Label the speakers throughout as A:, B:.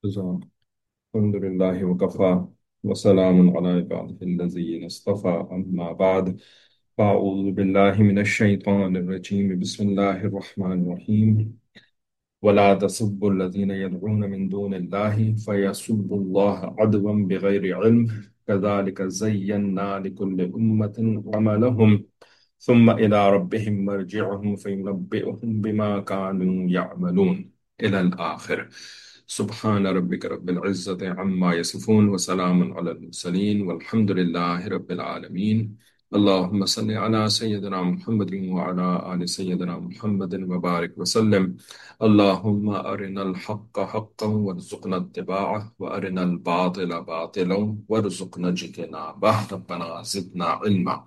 A: الحمد لله وكفى وسلام على عباده الذين اصطفى أما بعد فأعوذ بالله من الشيطان الرجيم بسم الله الرحمن الرحيم ولا تسبوا الذين يدعون من دون الله فيسبوا الله عدوا بغير علم كذلك زينا لكل أمة عملهم ثم إلى ربهم مرجعهم فينبئهم بما كانوا يعملون إلى الآخر. سبحان ربك رب العزة عما يصفون وسلام على المرسلين والحمد لله رب العالمين. اللهم صل على سيدنا محمد وعلى آل سيدنا محمد وبارك وسلم. اللهم أرنا الحق حقا وارزقنا اتباعه وأرنا الباطل باطلا وارزقنا اجتنابه ربنا زدنا علما.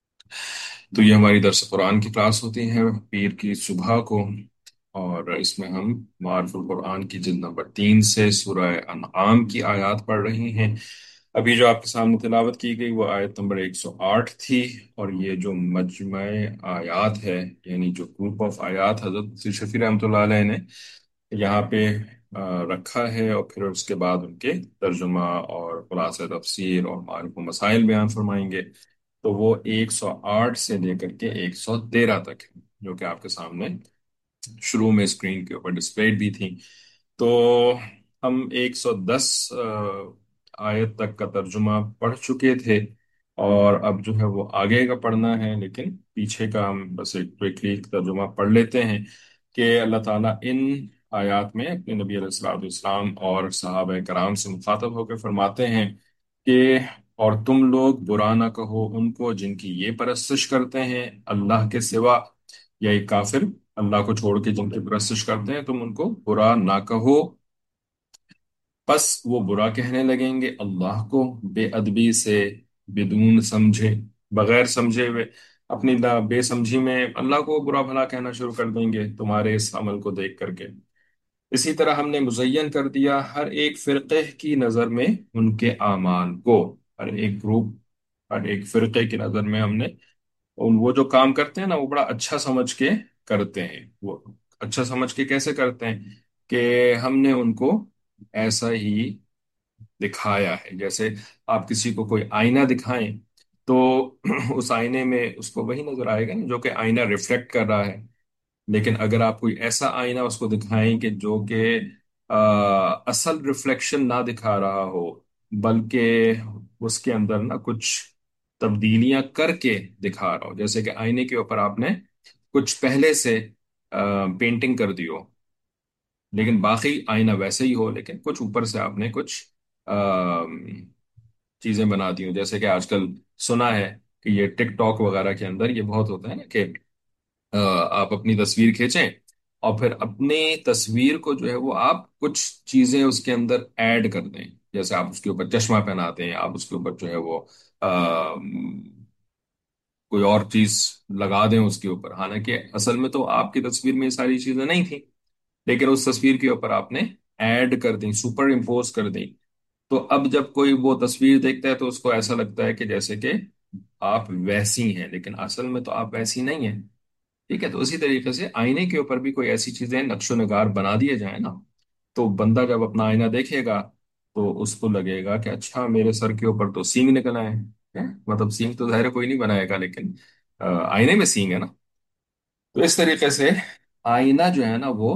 A: تو یہ ہماری درس قرآن کی کلاس ہوتی ہے پیر کی صبح کو، اور اس میں ہم معارف القرآن کی جلد نمبر 3 سے سورہ انعام کی آیات پڑھ رہے ہیں۔ ابھی جو آپ کے سامنے تلاوت کی گئی وہ آیت نمبر 108 تھی، اور یہ جو مجمع آیات ہے، یعنی جو گروپ آف آیات حضرت مفتی شفیع رحمۃ اللہ علیہ نے یہاں پہ رکھا ہے، اور پھر اس کے بعد ان کے ترجمہ اور خلاصہ تفسیر اور معارف و مسائل بیان فرمائیں گے، تو وہ 108 سے لے کر کے 113 تک ہے، جو کہ آپ کے سامنے شروع میں اسکرین کے اوپر ڈسپلیڈ بھی تھی۔ تو ہم 110 آیت تک کا ترجمہ پڑھ چکے تھے، اور اب جو ہے وہ آگے کا پڑھنا ہے، لیکن پیچھے کا ہم بس ایک کوئکلی ترجمہ پڑھ لیتے ہیں کہ اللہ تعالیٰ ان آیات میں اپنے نبی علیہ الصلوۃ والسلام اور صحابہ کرام سے مخاطب ہو کے فرماتے ہیں کہ اور تم لوگ برا نہ کہو ان کو جن کی یہ پرستش کرتے ہیں اللہ کے سوا، یا ایک کافر اللہ کو چھوڑ کے جن کی پرستش کرتے ہیں تم ان کو برا نہ کہو، پس وہ برا کہنے لگیں گے اللہ کو بے ادبی سے، بدون سمجھے، بغیر سمجھے ہوئے، اپنی بے سمجھی میں اللہ کو برا بھلا کہنا شروع کر دیں گے تمہارے اس عمل کو دیکھ کر کے۔ اسی طرح ہم نے مزین کر دیا ہر ایک فرقے کی نظر میں ان کے اعمال کو، ہر ایک گروپ، ہر ایک فرقے کی نظر میں ہم نے وہ جو کام کرتے ہیں نا وہ بڑا اچھا سمجھ کے کرتے ہیں۔ وہ اچھا سمجھ کے کیسے کرتے ہیں کہ ہم نے ان کو ایسا ہی دکھایا ہے، جیسے آپ کسی کو کوئی آئینہ دکھائیں تو اس آئینے میں اس کو وہی نظر آئے گا نا جو کہ آئینہ ریفلیکٹ کر رہا ہے، لیکن اگر آپ کوئی ایسا آئینہ اس کو دکھائیں کہ جو کہ اصل ریفلیکشن نہ دکھا رہا ہو، بلکہ اس کے اندر نا کچھ تبدیلیاں کر کے دکھا رہا ہو، جیسے کہ آئینے کے اوپر آپ نے کچھ پہلے سے پینٹنگ کر دی ہو، لیکن باقی آئینہ ویسے ہی ہو، لیکن کچھ اوپر سے آپ نے کچھ چیزیں بنا دی ہوں، جیسے کہ آج کل سنا ہے کہ یہ ٹک ٹاک وغیرہ کے اندر یہ بہت ہوتا ہے نا کہ آپ اپنی تصویر کھینچیں اور پھر اپنی تصویر کو جو ہے وہ آپ کچھ چیزیں اس کے اندر ایڈ کر دیں، جیسے آپ اس کے اوپر چشمہ پہنا دیں، آپ اس کے اوپر جو ہے وہ کوئی اور چیز لگا دیں اس کے اوپر، حالانکہ اصل میں تو آپ کی تصویر میں یہ ساری چیزیں نہیں تھیں، لیکن اس تصویر کے اوپر آپ نے ایڈ کر دیں، سپر امپوز کر دیں، تو اب جب کوئی وہ تصویر دیکھتا ہے تو اس کو ایسا لگتا ہے کہ جیسے کہ آپ ویسی ہیں، لیکن اصل میں تو آپ ویسی نہیں ہیں۔ ٹھیک ہے، تو اسی طریقے سے آئینے کے اوپر بھی کوئی ایسی چیزیں نقش و نگار بنا دیے جائیں نا، تو بندہ جب اپنا آئینہ دیکھے گا تو اس کو لگے گا کہ اچھا میرے سر کے اوپر تو سینگ نکل آئے ہیں، مطلب سینگ تو ظاہر ہے کوئی نہیں بنائے گا، لیکن آئینے میں سینگ ہے نا۔ تو اس طریقے سے آئینہ جو ہے نا وہ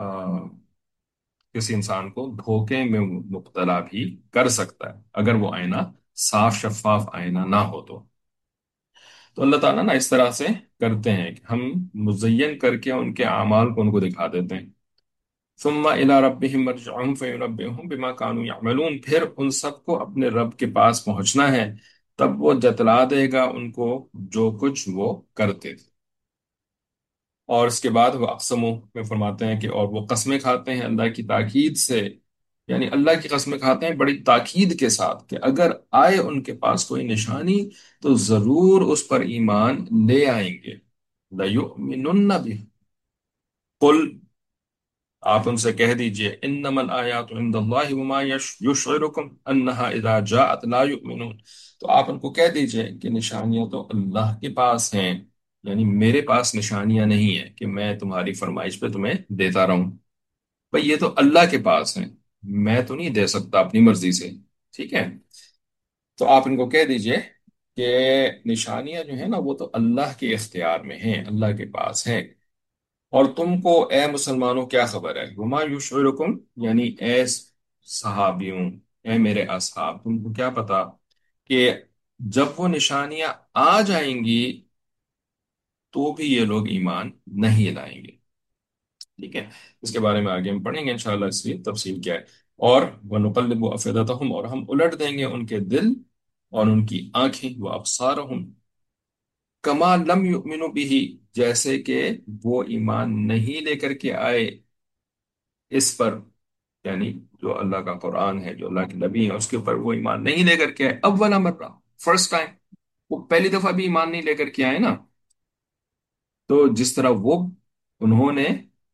A: کسی انسان کو دھوکے میں مبتلا بھی کر سکتا ہے اگر وہ آئینہ صاف شفاف آئینہ نہ ہو تو اللہ تعالیٰ نا اس طرح سے کرتے ہیں کہ ہم مزین کر کے ان کے اعمال کو ان کو دکھا دیتے ہیں۔ ثم الى ربهم مرجعهم فينبئهم بما كانوا يعملون، پھر ان سب کو اپنے رب کے پاس پہنچنا ہے، تب وہ جتلا دے گا ان کو جو کچھ وہ کرتے تھے۔ اور اس کے بعد وہ اقسموں میں فرماتے ہیں کہ اور وہ قسمیں کھاتے ہیں اللہ کی تاکید سے، یعنی اللہ کی قسمیں کھاتے ہیں بڑی تاکید کے ساتھ کہ اگر آئے ان کے پاس کوئی نشانی تو ضرور اس پر ایمان لے آئیں گے۔ لَيُؤْمِنُنَّ بِهِ، قل، آپ ان سے کہہ دیجئے انما الآیات عند اللہ وما یشعرکم انہا اذا جاءت لا یؤمنون، تو آپ ان کو کہہ دیجئے کہ نشانیاں تو اللہ کے پاس ہیں، یعنی میرے پاس نشانیاں نہیں ہیں کہ میں تمہاری فرمائش پہ تمہیں دیتا رہوں، بھئی یہ تو اللہ کے پاس ہیں، میں تو نہیں دے سکتا اپنی مرضی سے، ٹھیک ہے؟ تو آپ ان کو کہہ دیجئے کہ نشانیاں جو ہیں نا وہ تو اللہ کے اختیار میں ہیں، اللہ کے پاس ہیں، اور تم کو اے مسلمانوں کیا خبر ہے؟ وما یشعرکم، یعنی اے صحابیوں، اے میرے اصحاب، تم کو کیا پتا کہ جب وہ نشانیاں آ جائیں گی تو بھی یہ لوگ ایمان نہیں لائیں گے، ٹھیک ہے؟ اس کے بارے میں آگے ہم پڑھیں گے انشاءاللہ، اس کی تفصیل کیا ہے۔ اور وَنُقَلِّبُ أَفْئِدَتَهُمْ، اور ہم الٹ دیں گے ان کے دل اور ان کی آنکھیں، وَأَبْصَارَهُمْ كَمَا لَمْ يُؤْمِنُوا بِهِ، جیسے کہ وہ ایمان نہیں لے کر کے آئے اس پر، یعنی جو اللہ کا قرآن ہے، جو اللہ کے نبی ہے، اس کے اوپر وہ ایمان نہیں لے کر کے آئے اول مرہ، فرسٹ ٹائم، وہ پہلی دفعہ بھی ایمان نہیں لے کر کے آئے نا، تو جس طرح وہ انہوں نے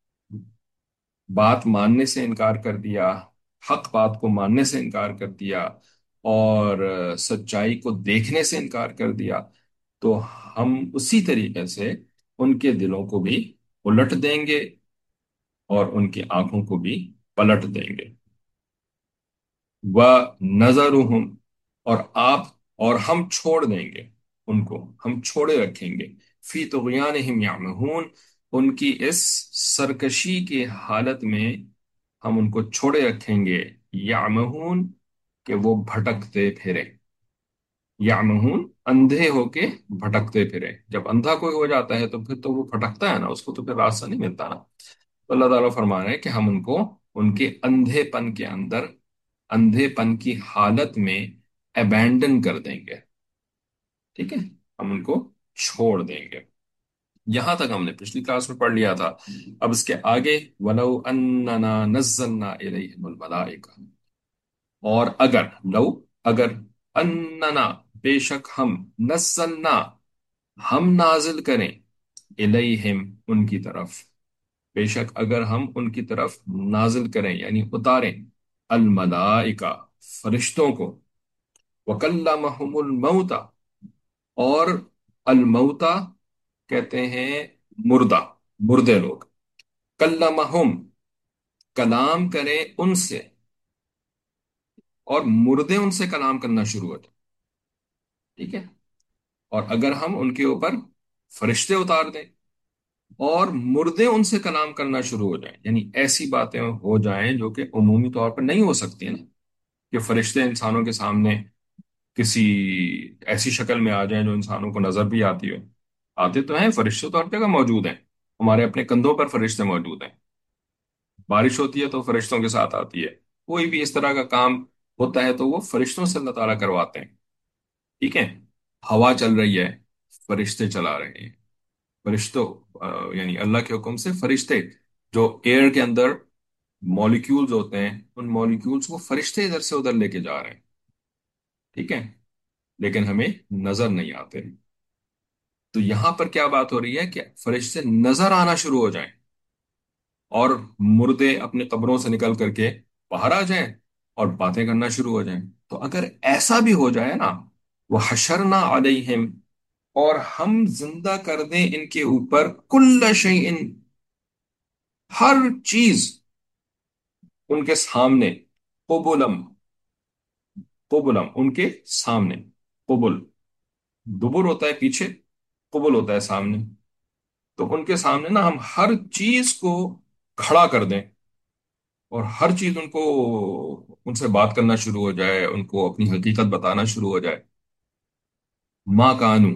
A: بات ماننے سے انکار کر دیا، حق بات کو ماننے سے انکار کر دیا، اور سچائی کو دیکھنے سے انکار کر دیا، تو ہم اسی طریقے سے ان کے دلوں کو بھی الٹ دیں گے اور ان کی آنکھوں کو بھی پلٹ دیں گے۔ وَنَذَرُهُمْ، اور آپ، اور ہم چھوڑ دیں گے ان کو، ہم چھوڑے رکھیں گے، فی طغیانہم یعمہون، ان کی اس سرکشی کی حالت میں ہم ان کو چھوڑے رکھیں گے، یعمہون، کہ وہ بھٹکتے پھرے، یعمہون اندھے ہو کے بھٹکتے پھرے، جب اندھا کوئی ہو جاتا ہے تو پھر تو وہ بھٹکتا ہے نا، اس کو تو پھر راستہ نہیں ملتا نا، تو اللہ تعالیٰ فرما رہے ہیں کہ ہم ان کو ان کے اندھے پن کے اندر، اندھے پن کی حالت میں ابینڈن کر دیں گے، ٹھیک ہے؟ ہم ان کو چھوڑ دیں گے۔ یہاں تک ہم نے پچھلی کلاس میں پڑھ لیا تھا۔ اب اس کے آگے وَلَوْ أَنَّنَا نَزَّلْنَا إِلَيْهِمُ الْمَلَائِكَةَ، اور اگر، لو، اگر، اننا، بے شک ہم، نزلنا، ہم نازل کریں، الیہم، ان کی طرف، بے شک اگر ہم ان کی طرف نازل کریں یعنی اتاریں، الملائکہ، فرشتوں کو، وکلمہم الموتا، اور الموتا کہتے ہیں مردہ، مردے لوگ، کلمہم، کلام کریں ان سے، اور مردے ان سے کلام کرنا شروع ہو جائے، ٹھیک ہے؟ اور اگر ہم ان کے اوپر فرشتے اتار دیں اور مردے ان سے کلام کرنا شروع ہو جائیں، یعنی ایسی باتیں ہو جائیں جو کہ عمومی طور پر نہیں ہو سکتی ہیں نا، کہ فرشتے انسانوں کے سامنے کسی ایسی شکل میں آ جائیں جو انسانوں کو نظر بھی آتی ہو، آتے تو ہیں فرشتے تو ہر جگہ موجود ہیں، ہمارے اپنے کندھوں پر فرشتے موجود ہیں، بارش ہوتی ہے تو فرشتوں کے ساتھ آتی ہے، کوئی بھی اس طرح کا کام ہوتا ہے تو وہ فرشتوں سے اللہ تعالیٰ کرواتے ہیں، ٹھیک ہے؟ ہوا چل رہی ہے، فرشتے چلا رہے ہیں، فرشتوں، یعنی اللہ کے حکم سے فرشتے جو ایئر کے اندر مالیکیولز ہوتے ہیں، ان مالیکیولز کو فرشتے ادھر سے ادھر لے کے جا رہے ہیں، ٹھیک ہے؟ لیکن ہمیں نظر نہیں آتے۔ تو یہاں پر کیا بات ہو رہی ہے کہ فرشتے نظر آنا شروع ہو جائیں اور مردے اپنی قبروں سے نکل کر کے باہر آ جائیں اور باتیں کرنا شروع ہو جائیں، تو اگر ایسا بھی ہو جائے نا، وہ حشرنا علیہم، اور ہم زندہ کر دیں ان کے اوپر، کل شیء، ہر چیز، ان کے سامنے، قبلم، قبلم ان کے سامنے، قبل، دبر ہوتا ہے پیچھے، قبل ہوتا ہے سامنے، تو ان کے سامنے نا ہم ہر چیز کو کھڑا کر دیں اور ہر چیز ان کو، ان سے بات کرنا شروع ہو جائے، ان کو اپنی حقیقت بتانا شروع ہو جائے، ما کانو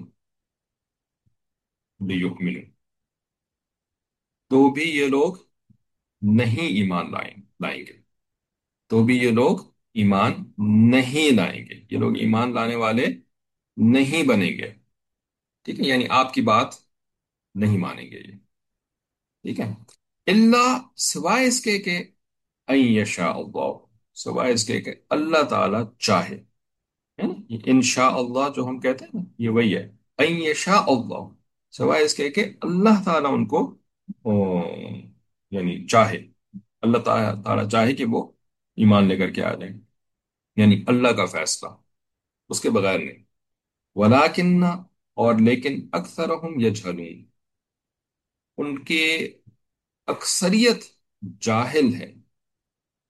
A: لیؤمنوا، تو بھی یہ لوگ نہیں ایمان لائیں گے، تو بھی یہ لوگ ایمان نہیں لائیں گے، یہ لوگ ایمان لانے والے نہیں بنیں گے، ٹھیک ہے؟ یعنی آپ کی بات نہیں مانیں گے یہ، ٹھیک ہے؟ اللہ، سوائے اس کے کہ ان یشاء اللہ، سوائے اس کے کہ اللہ تعالی چاہے، ہے نا؟ یہ انشاء اللہ جو ہم کہتے ہیں نا، یہ وہی ہے، ان یشاء اللہ، سوائے اس کے کہ اللہ تعالیٰ ان کو او، یعنی چاہے، اللہ تعالیٰ چاہے کہ وہ ایمان لے کر کے آ جائیں، یعنی اللہ کا فیصلہ، اس کے بغیر نہیں، ولیکن، اور لیکن، اکثرہم یجہلون، ان کے اکثریت جاہل ہے،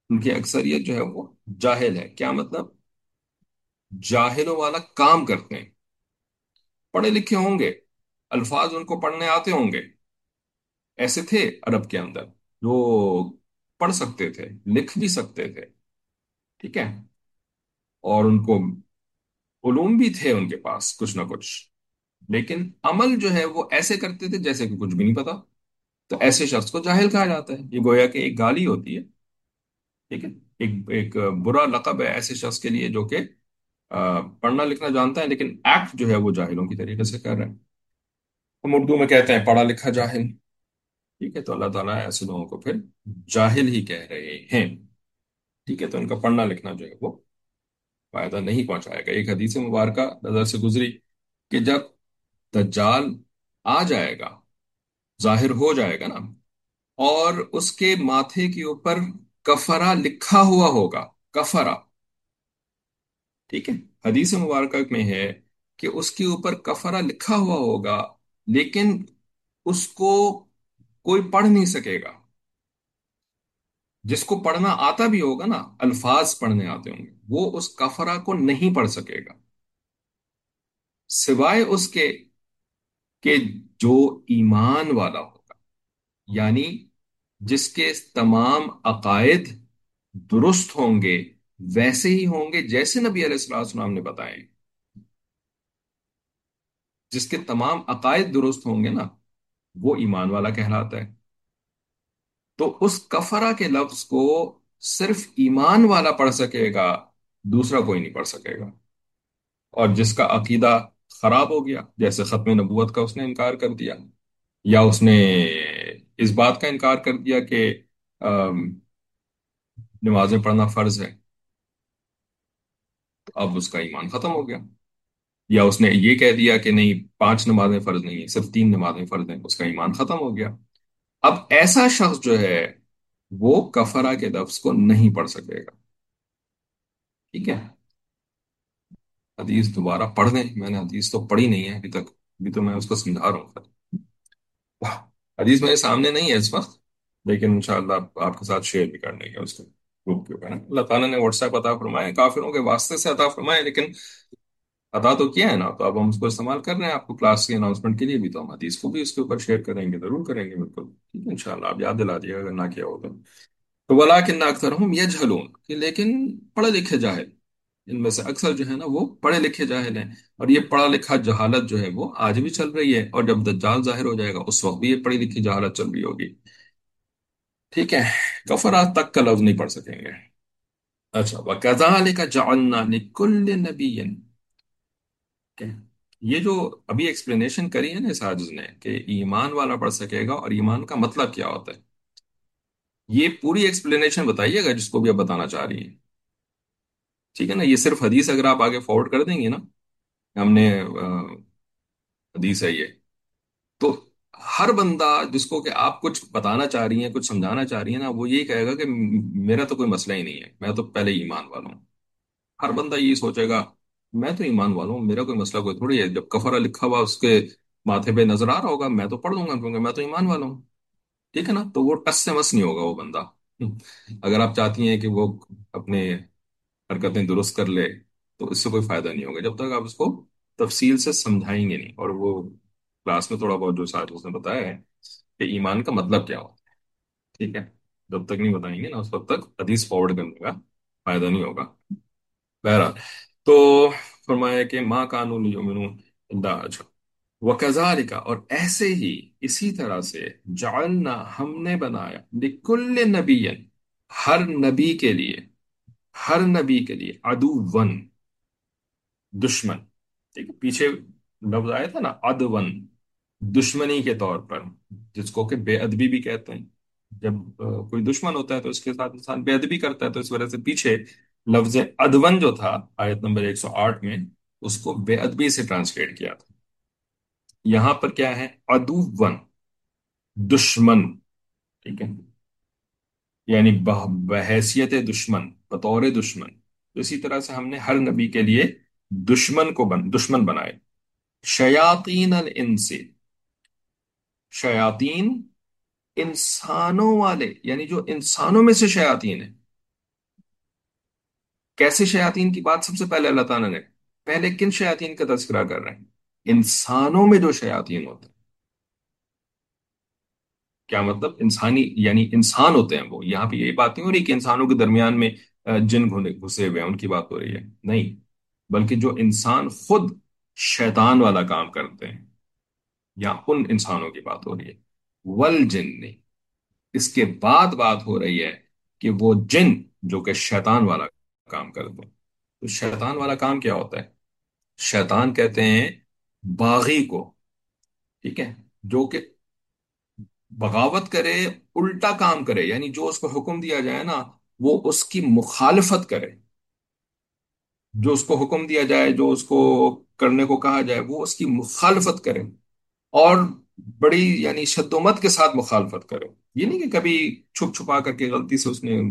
A: ان کی اکثریت جو ہے وہ جاہل ہے. کیا مطلب؟ جاہلوں والا کام کرتے ہیں. پڑھے لکھے ہوں گے، الفاظ ان کو پڑھنے آتے ہوں گے. ایسے تھے عرب کے اندر جو پڑھ سکتے تھے، لکھ بھی سکتے تھے. ٹھیک ہے. اور ان کو علوم بھی تھے ان کے پاس کچھ نہ کچھ. لیکن عمل جو ہے وہ ایسے کرتے تھے جیسے کہ کچھ بھی نہیں پتا. تو ایسے شخص کو جاہل کہا جاتا ہے. یہ گویا کہ ایک گالی ہوتی ہے. ٹھیک ہے. ایک ایک برا لقب ہے ایسے شخص کے لیے جو کہ پڑھنا لکھنا جانتا ہے لیکن ایکٹ جو ہے وہ جاہلوں کی طریقے سے کر رہے ہیں. ہم اردو میں کہتے ہیں پڑھا لکھا جاہل. ٹھیک ہے. تو اللہ تعالیٰ ایسے لوگوں کو پھر جاہل ہی کہہ رہے ہیں. ٹھیک ہے. تو ان کا پڑھنا لکھنا جو ہے وہ فائدہ نہیں پہنچائے گا. ایک حدیث مبارکہ نظر سے گزری کہ جب دجال آ جائے گا، ظاہر ہو جائے گا نا، اور اس کے ماتھے کے اوپر کفرا لکھا ہوا ہوگا. کفرا. ٹھیک ہے. حدیث مبارکہ میں ہے کہ اس کے اوپر کفرا لکھا ہوا ہوگا، لیکن اس کو کوئی پڑھ نہیں سکے گا. جس کو پڑھنا آتا بھی ہوگا نا، الفاظ پڑھنے آتے ہوں گے، وہ اس کفرا کو نہیں پڑھ سکے گا، سوائے اس کے کہ جو ایمان والا ہوگا. یعنی جس کے تمام عقائد درست ہوں گے، ویسے ہی ہوں گے جیسے نبی علیہ الصلوۃ والسلام نے بتائے. جس کے تمام عقائد درست ہوں گے نا، وہ ایمان والا کہلاتا ہے. تو اس کفرہ کے لفظ کو صرف ایمان والا پڑھ سکے گا، دوسرا کوئی نہیں پڑھ سکے گا. اور جس کا عقیدہ خراب ہو گیا، جیسے ختم نبوت کا اس نے انکار کر دیا، یا اس نے اس بات کا انکار کر دیا کہ آم، نمازیں پڑھنا فرض ہے، تو اب اس کا ایمان ختم ہو گیا. یا اس نے یہ کہہ دیا کہ نہیں، 5 نمازیں فرض نہیں ہیں، صرف 3 نمازیں فرض ہیں، اس کا ایمان ختم ہو گیا. اب ایسا شخص جو ہے وہ کفرہ کے لفظ کو نہیں پڑھ سکے گا. ٹھیک ہے. حدیث دوبارہ پڑھ دیں. میں نے حدیث تو پڑھی نہیں ہے ابھی تک، ابھی تو میں اس کو سمجھا رہا ہوں. حدیث میرے سامنے نہیں ہے اس وقت، لیکن انشاءاللہ آپ کے ساتھ شیئر بھی کر دیں گے اس کو گروپ کے اوپر. اللہ تعالیٰ نے واٹس ایپ عطا فرمائے، کافروں کے واسطے سے عطا فرمائے، لیکن عطا تو کیا ہے نا، تو اب ہم اس کو استعمال کر رہے ہیں. آپ کو کلاس کی اناؤنسمنٹ کے لیے بھی تو ہم حدیث کو بھی اس کے اوپر شیئر کریں گے، ضرور کریں گے. بالکل ٹھیک ہے. انشاءاللہ آپ یاد دلا دیے اگر نہ کیا ہو تو وَلَٰكِنَّ أَكْثَرَهُمْ يَجْهَلُونَ، کہ لیکن پڑھے لکھے جاہل، ان میں سے اکثر جو ہے نا وہ پڑھے لکھے جاہل ہیں. اور یہ پڑھا لکھا جہالت جو ہے وہ آج بھی چل رہی ہے، اور جب دجال ظاہر ہو جائے گا اس وقت بھی یہ پڑھی لکھی جہالت چل رہی ہوگی. ٹھیک ہے. کفرات تک کا لفظ نہیں پڑھ سکیں گے. اچھا. وَكَذَلِكَ جَعَلْنَا لِكُلِّ نَبِيٍّ، کہ یہ جو ابھی ایکسپلینیشن کری ہے نا اس عاجز نے کہ ایمان والا پڑھ سکے گا اور ایمان کا مطلب کیا ہوتا ہے، یہ پوری ایکسپلینیشن بتائیے گا جس کو بھی آپ بتانا چاہ رہی ہیں. ٹھیک ہے نا. یہ صرف حدیث اگر آپ آگے فارورڈ کر دیں گے نا، ہم نے حدیث ہے یہ، تو ہر بندہ جس کو کہ آپ کچھ بتانا چاہ رہی ہیں، کچھ سمجھانا چاہ رہی ہیں نا، وہ یہی کہے گا کہ میرا تو کوئی مسئلہ ہی نہیں ہے، میں تو پہلے ہی ایمان والا ہوں. ہر بندہ یہی سوچے گا، میں تو ایمان والا ہوں، میرا کوئی مسئلہ کوئی تھوڑی ہے. جب کفرہ لکھا ہوا اس کے ماتھے پہ نظر آ رہا ہوگا، میں تو پڑھ لوں گا کیونکہ میں تو ایمان والا ہوں. ٹھیک ہے نا. تو وہ ٹس سے مس نہیں ہوگا وہ بندہ. اگر آپ چاہتی ہیں کہ وہ اپنے حرکتیں درست کر لے، تو اس سے کوئی فائدہ نہیں ہوگا جب تک آپ اس کو تفصیل سے سمجھائیں گے نہیں. اور وہ کلاس میں تھوڑا بہت جو ساتھ اس نے بتایا ہے کہ ایمان کا مطلب کیا ہوتا ہے. ٹھیک ہے. جب تک نہیں بتائیں گے نا اس وقت تک حدیث فارورڈ کرنے کا فائدہ نہیں ہوگا. بہرحال، تو فرمایا کہ ماں کانون یؤمنون اللہ. اچھا. وَكَذَلِكَ، اور ایسے ہی، اسی طرح سے، جعلنا، ہم نے بنایا، لِكُلِّ نَبِيٍّ، ہر نبی کے لیے، ہر نبی کے لیے، عدوً، دشمن. ٹھیک ہے. پیچھے لفظ آیا تھا نا، عدوً، دشمنی کے طور پر، جس کو کہ بے ادبی بھی کہتے ہیں. جب کوئی دشمن ہوتا ہے تو اس کے ساتھ انسان بے ادبی کرتا ہے، تو اس وجہ سے پیچھے لفظ ادون جو تھا آیت نمبر 108 میں، اس کو بے ادبی سے ٹرانسلیٹ کیا تھا. یہاں پر کیا ہے؟ عدوً، دشمن. ٹھیک ہے. یعنی بحیثیت دشمن، بطور دشمن. تو اسی طرح سے ہم نے ہر نبی کے لیے دشمن بنائے. شیاطین الانس، شیاطین انسانوں والے، یعنی جو انسانوں میں سے شیاطین ہیں. کیسے شیاطین کی بات سب سے پہلے اللہ تعالیٰ نے، پہلے کن شیاطین کا تذکرہ کر رہے ہیں؟ انسانوں میں جو شیاطین ہوتے ہیں. کیا مطلب؟ انسانی یعنی انسان ہوتے ہیں وہ. یہاں پہ یہی بات نہیں ہو رہی کہ انسانوں کے درمیان میں جن گھسے ہوئے ہیں ان کی بات ہو رہی ہے، نہیں. بلکہ جو انسان خود شیطان والا کام کرتے ہیں، یا ان انسانوں کی بات ہو رہی ہے. والجن، اس کے بعد بات ہو رہی ہے کہ وہ جن جو کہ شیطان والا کام کرتے ہیں. تو شیطان والا کام کیا ہوتا ہے؟ شیطان کہتے ہیں باغی کو، ٹھیک ہے، جو کہ بغاوت کرے، الٹا کام کرے، یعنی جو اس کو حکم دیا جائے نا وہ اس کی مخالفت کرے. جو اس کو حکم دیا جائے، جو اس کو کرنے کو کہا جائے، وہ اس کی مخالفت کرے. اور بڑی یعنی شدومت کے ساتھ مخالفت کرے. یہ نہیں کہ کبھی چھپ چھپا کر کے غلطی سے اس نے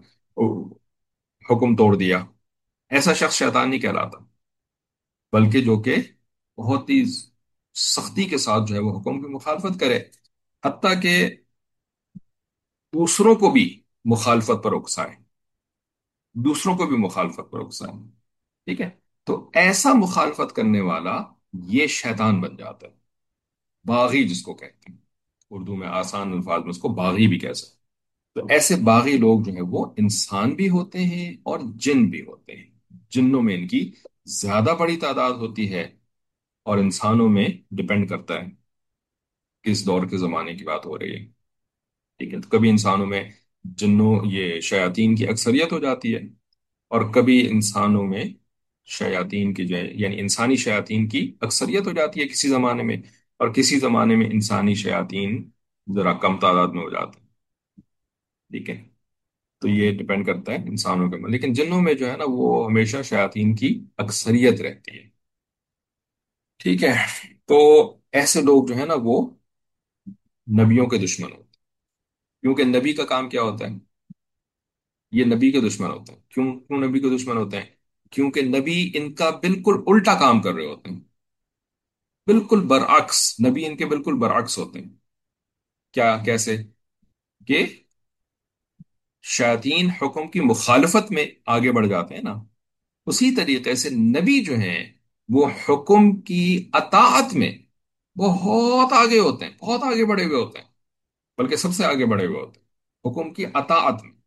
A: حکم توڑ دیا. ایسا شخص شیطان نہیں کہلاتا، بلکہ جو کہ بہت ہی سختی کے ساتھ جو ہے وہ حکم کی مخالفت کرے، حتیٰ کہ دوسروں کو بھی مخالفت پر اکسائے. دوسروں کو بھی مخالفت پر اکسائے. ٹھیک ہے. تو ایسا مخالفت کرنے والا یہ شیطان بن جاتا ہے. باغی جس کو کہتے ہیں، اردو میں آسان الفاظ میں اس کو باغی بھی کہہ سکتے ہیں. تو ایسے باغی لوگ جو ہیں وہ انسان بھی ہوتے ہیں اور جن بھی ہوتے ہیں. جنوں میں ان کی زیادہ بڑی تعداد ہوتی ہے، اور انسانوں میں ڈپینڈ کرتا ہے کس دور کے زمانے کی بات ہو رہی ہے. ٹھیک ہے. تو کبھی انسانوں میں جنوں یہ شیاطین کی اکثریت ہو جاتی ہے، اور کبھی انسانوں میں شیاطین کی جو ہے یعنی انسانی شیاطین کی اکثریت ہو جاتی ہے کسی زمانے میں، اور کسی زمانے میں انسانی شیاطین ذرا کم تعداد میں ہو جاتے ہیں. ٹھیک ہے. تو یہ ڈپینڈ کرتا ہے انسانوں کے اوپر. لیکن جنوں میں جو ہے نا وہ ہمیشہ شیاطین کی اکثریت رہتی ہے. ٹھیک ہے. تو ایسے لوگ جو ہے نا وہ نبیوں کے دشمن ہوتے ہیں. کیونکہ نبی کا کام کیا ہوتا ہے؟ یہ نبی کے دشمن ہوتے ہیں. کیوں نبی کے دشمن ہوتے ہیں؟ کیونکہ نبی ان کا بالکل الٹا کام کر رہے ہوتے ہیں. بالکل برعکس. نبی ان کے بالکل برعکس ہوتے ہیں. کیا؟ کیسے؟ کہ شیاطین حکم کی مخالفت میں آگے بڑھ جاتے ہیں نا، اسی طریقے سے نبی جو ہیں وہ حکم کی اطاعت میں بہت آگے ہوتے ہیں، بہت آگے بڑھے ہوئے ہوتے ہیں. بلکہ سب سے آگے بڑھے ہوئے ہوتے ہیں حکم کی اطاعت میں.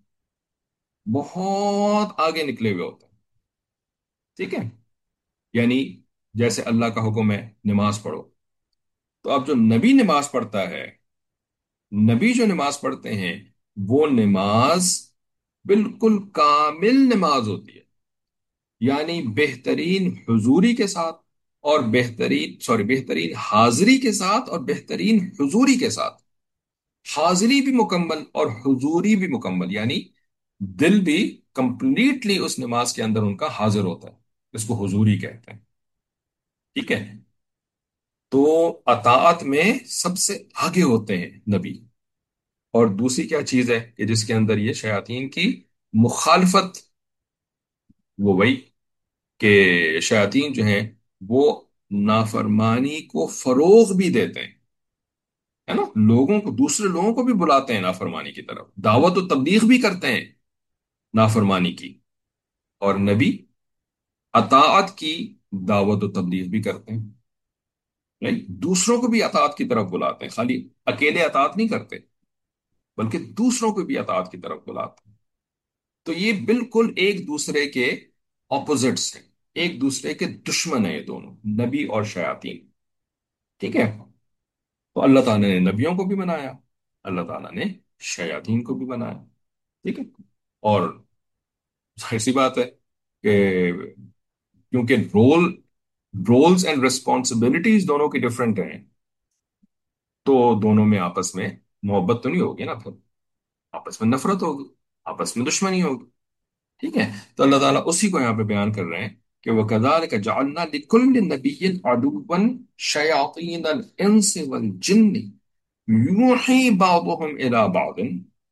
A: بہت آگے نکلے ہوئے ہوتے ہیں. ٹھیک ہے. یعنی جیسے اللہ کا حکم ہے نماز پڑھو، تو اب جو نبی نماز پڑھتا ہے، نبی جو نماز پڑھتے ہیں، وہ نماز بالکل کامل نماز ہوتی ہے. یعنی بہترین حضوری کے ساتھ، اور بہترین حاضری کے ساتھ، اور بہترین حضوری کے ساتھ. حاضری بھی مکمل اور حضوری بھی مکمل، یعنی دل بھی کمپلیٹلی اس نماز کے اندر ان کا حاضر ہوتا ہے. اس کو حضوری کہتے ہیں. ٹھیک ہے. تو اطاعت میں سب سے آگے ہوتے ہیں نبی. اور دوسری کیا چیز ہے کہ جس کے اندر یہ شیاطین کی مخالفت، وہ وہی کہ شیاطین جو ہیں وہ نافرمانی کو فروغ بھی دیتے ہیں. ہے نا. لوگوں کو، دوسرے لوگوں کو بھی بلاتے ہیں نافرمانی کی طرف، دعوت و تبلیغ بھی کرتے ہیں نافرمانی کی. اور نبی اطاعت کی دعوت و تبلیغ بھی کرتے ہیں. نہیں، دوسروں کو بھی اطاعت کی طرف بلاتے ہیں. خالی اکیلے اطاعت نہیں کرتے، بلکہ دوسروں کو بھی اطاعت کی طرف بلاتے ہیں. تو یہ بالکل ایک دوسرے کے اپوزٹس ہیں، ایک دوسرے کے دشمن ہیں یہ دونوں، نبی اور شیاطین. ٹھیک ہے. تو اللہ تعالیٰ نے نبیوں کو بھی بنایا، اللہ تعالیٰ نے شیاطین کو بھی بنایا. ٹھیک ہے. اور ظاہر سی بات ہے کہ کیونکہ رولز اینڈ ریسپانسبلٹیز دونوں کی ڈفرینٹ ہیں، تو دونوں میں آپس میں محبت تو نہیں ہوگی نا. پھر آپس میں نفرت ہوگی، آپس میں دشمنی ہوگی. ٹھیک ہے. تو اللہ تعالیٰ اسی کو یہاں پہ بیان کر رہے ہیں کہ وَكَذَلِكَ جَعَلْنَا لِكُلِّ نَبِيٍّ عَدُوًّا شَيَاطِينَ الْإِنسِ وَالْجِنِّ يُوحِي بَعْضُهُمْ إِلَى بَعْضٍ.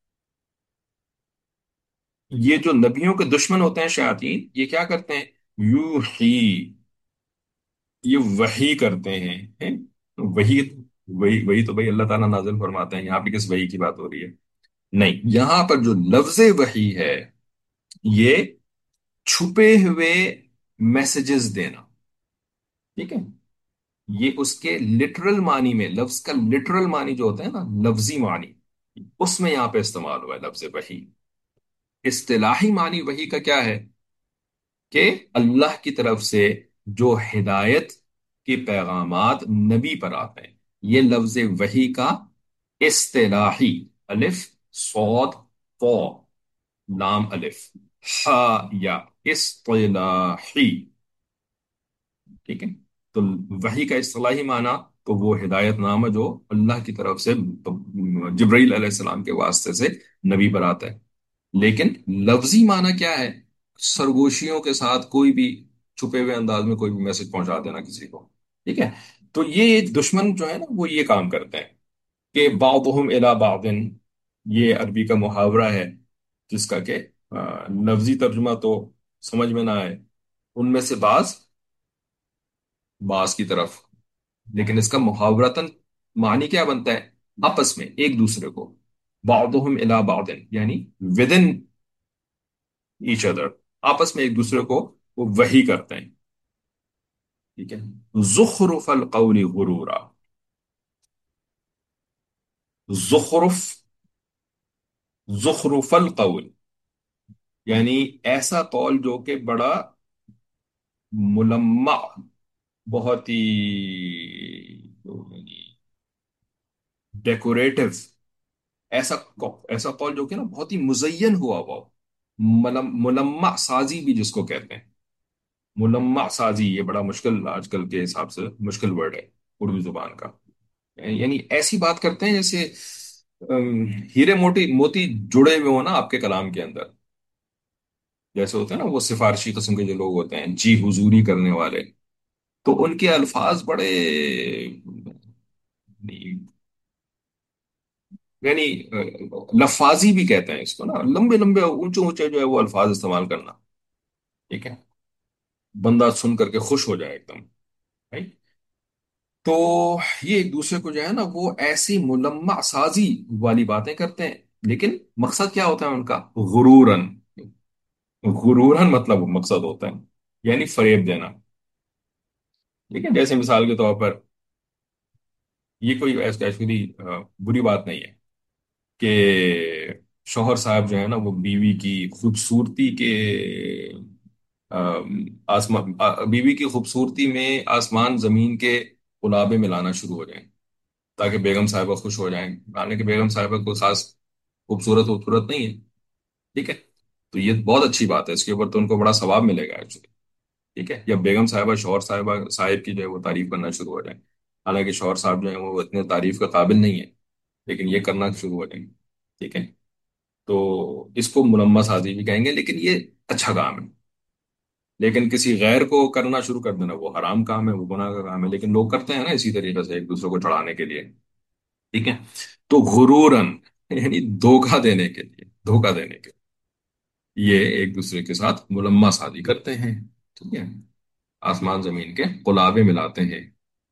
A: یہ جو نبیوں کے دشمن ہوتے ہیں شیاطین، یہ کیا کرتے ہیں؟ یوحی، یہ وحی کرتے ہیں. ہیں؟ وحی، وہی تو بھائی اللہ تعالیٰ نازل فرماتے ہیں. یہاں پہ کس وحی کی بات ہو رہی ہے؟ نہیں، یہاں پر جو لفظ وحی ہے، یہ چھپے ہوئے میسجز دینا، ٹھیک ہے؟ یہ اس کے لٹرل معنی میں، لفظ کا لٹرل معنی جو ہوتا ہے نا، لفظی معنی، اس میں یہاں پہ استعمال ہوا ہے لفظ وحی۔ اصطلاحی معنی وحی کا کیا ہے؟ کہ اللہ کی طرف سے جو ہدایت کے پیغامات نبی پر آتے ہیں، یہ لفظ وحی کا اصطلاحی، الف صاد طا لام الف ہا یا، اصطلاحی، ٹھیک ہے؟ تو وحی کا اصطلاحی معنی تو وہ ہدایت نامہ جو اللہ کی طرف سے جبرائیل علیہ السلام کے واسطے سے نبی پر آتا ہے۔ لیکن لفظی معنی کیا ہے؟ سرگوشیوں کے ساتھ کوئی بھی چھپے ہوئے انداز میں کوئی بھی میسج پہنچا دینا کسی کو، ٹھیک ہے؟ تو یہ دشمن جو ہے نا وہ یہ کام کرتے ہیں کہ بعضهم الی بعض، یہ عربی کا محاورہ ہے جس کا کہ لفظی ترجمہ تو سمجھ میں نہ آئے، ان میں سے بعض بعض کی طرف، لیکن اس کا محاورتاً معنی کیا بنتا ہے؟ آپس میں ایک دوسرے کو، بعضهم الی بعض یعنی ودن ایچ ادر، آپس میں ایک دوسرے کو وہ وحی کرتے ہیں، ٹھیک ہے؟ زخرف القول غرورا، زخرف، زخرف القول یعنی ایسا قول جو کہ بڑا ملمع، بہت ہی ڈیکوریٹو، ایسا ایسا قول جو کہ نا بہت ہی مزین ہوا ہوا ہو، ملمع سازی بھی جس کو کہتے ہیں، ملمع سازی یہ بڑا مشکل آج کل کے حساب سے مشکل ورڈ ہے اردو زبان کا، یعنی ایسی بات کرتے ہیں جیسے ہیرے موتی موتی جڑے ہوئے ہو نا آپ کے کلام کے اندر، جیسے ہوتے ہیں نا وہ سفارشی قسم کے جو لوگ ہوتے ہیں جی حضوری کرنے والے، تو ان کے الفاظ بڑے یعنی لفاظی بھی کہتے ہیں اس کو نا، لمبے لمبے اونچے اونچے جو ہے وہ الفاظ استعمال کرنا، ٹھیک ہے؟ بندہ سن کر کے خوش ہو جائے ایک دم، right؟ تو یہ ایک دوسرے کو جو ہے نا وہ ایسی ملمع سازی والی باتیں کرتے ہیں، لیکن مقصد کیا ہوتا ہے ان کا؟ غرورن، غرورن مطلب مقصد ہوتا ہے یعنی فریب دینا، ٹھیک ہے؟ جیسے مثال کے طور پر یہ کوئی ایکچولی بری بات نہیں ہے کہ شوہر صاحب جو ہے نا وہ بیوی کی خوبصورتی کے آسمان، بیوی کی خوبصورتی میں آسمان زمین کے قلابے ملانا شروع ہو جائیں تاکہ بیگم صاحبہ خوش ہو جائیں، حالانکہ بیگم صاحبہ کو خاص خوبصورت نہیں ہے، ٹھیک ہے؟ تو یہ بہت اچھی بات ہے، اس کے اوپر تو ان کو بڑا ثواب ملے گا ایکچولی، ٹھیک ہے؟ یا بیگم صاحبہ شوہر صاحب کی جو ہے وہ تعریف کرنا شروع ہو جائیں، حالانکہ شوہر صاحب جو ہے وہ اتنے تعریف کا قابل نہیں ہے، لیکن یہ کرنا شروع ہو جائیں، ٹھیک ہے؟ تو اس کو منمہ سازی بھی کہیں گے، لیکن یہ اچھا کام ہے، لیکن کسی غیر کو کرنا شروع کر دینا وہ حرام کام ہے، وہ گناہ کا کام ہے، لیکن لوگ کرتے ہیں نا اسی طریقے سے ایک دوسرے کو چڑھانے کے لیے، ٹھیک ہے؟ تو غرورن یعنی دھوکہ دینے کے لیے، دھوکہ دینے کے لیے یہ ایک دوسرے کے ساتھ ملمہ سازی کرتے ہیں، ٹھیک ہے؟ آسمان زمین کے قلابے ملاتے ہیں۔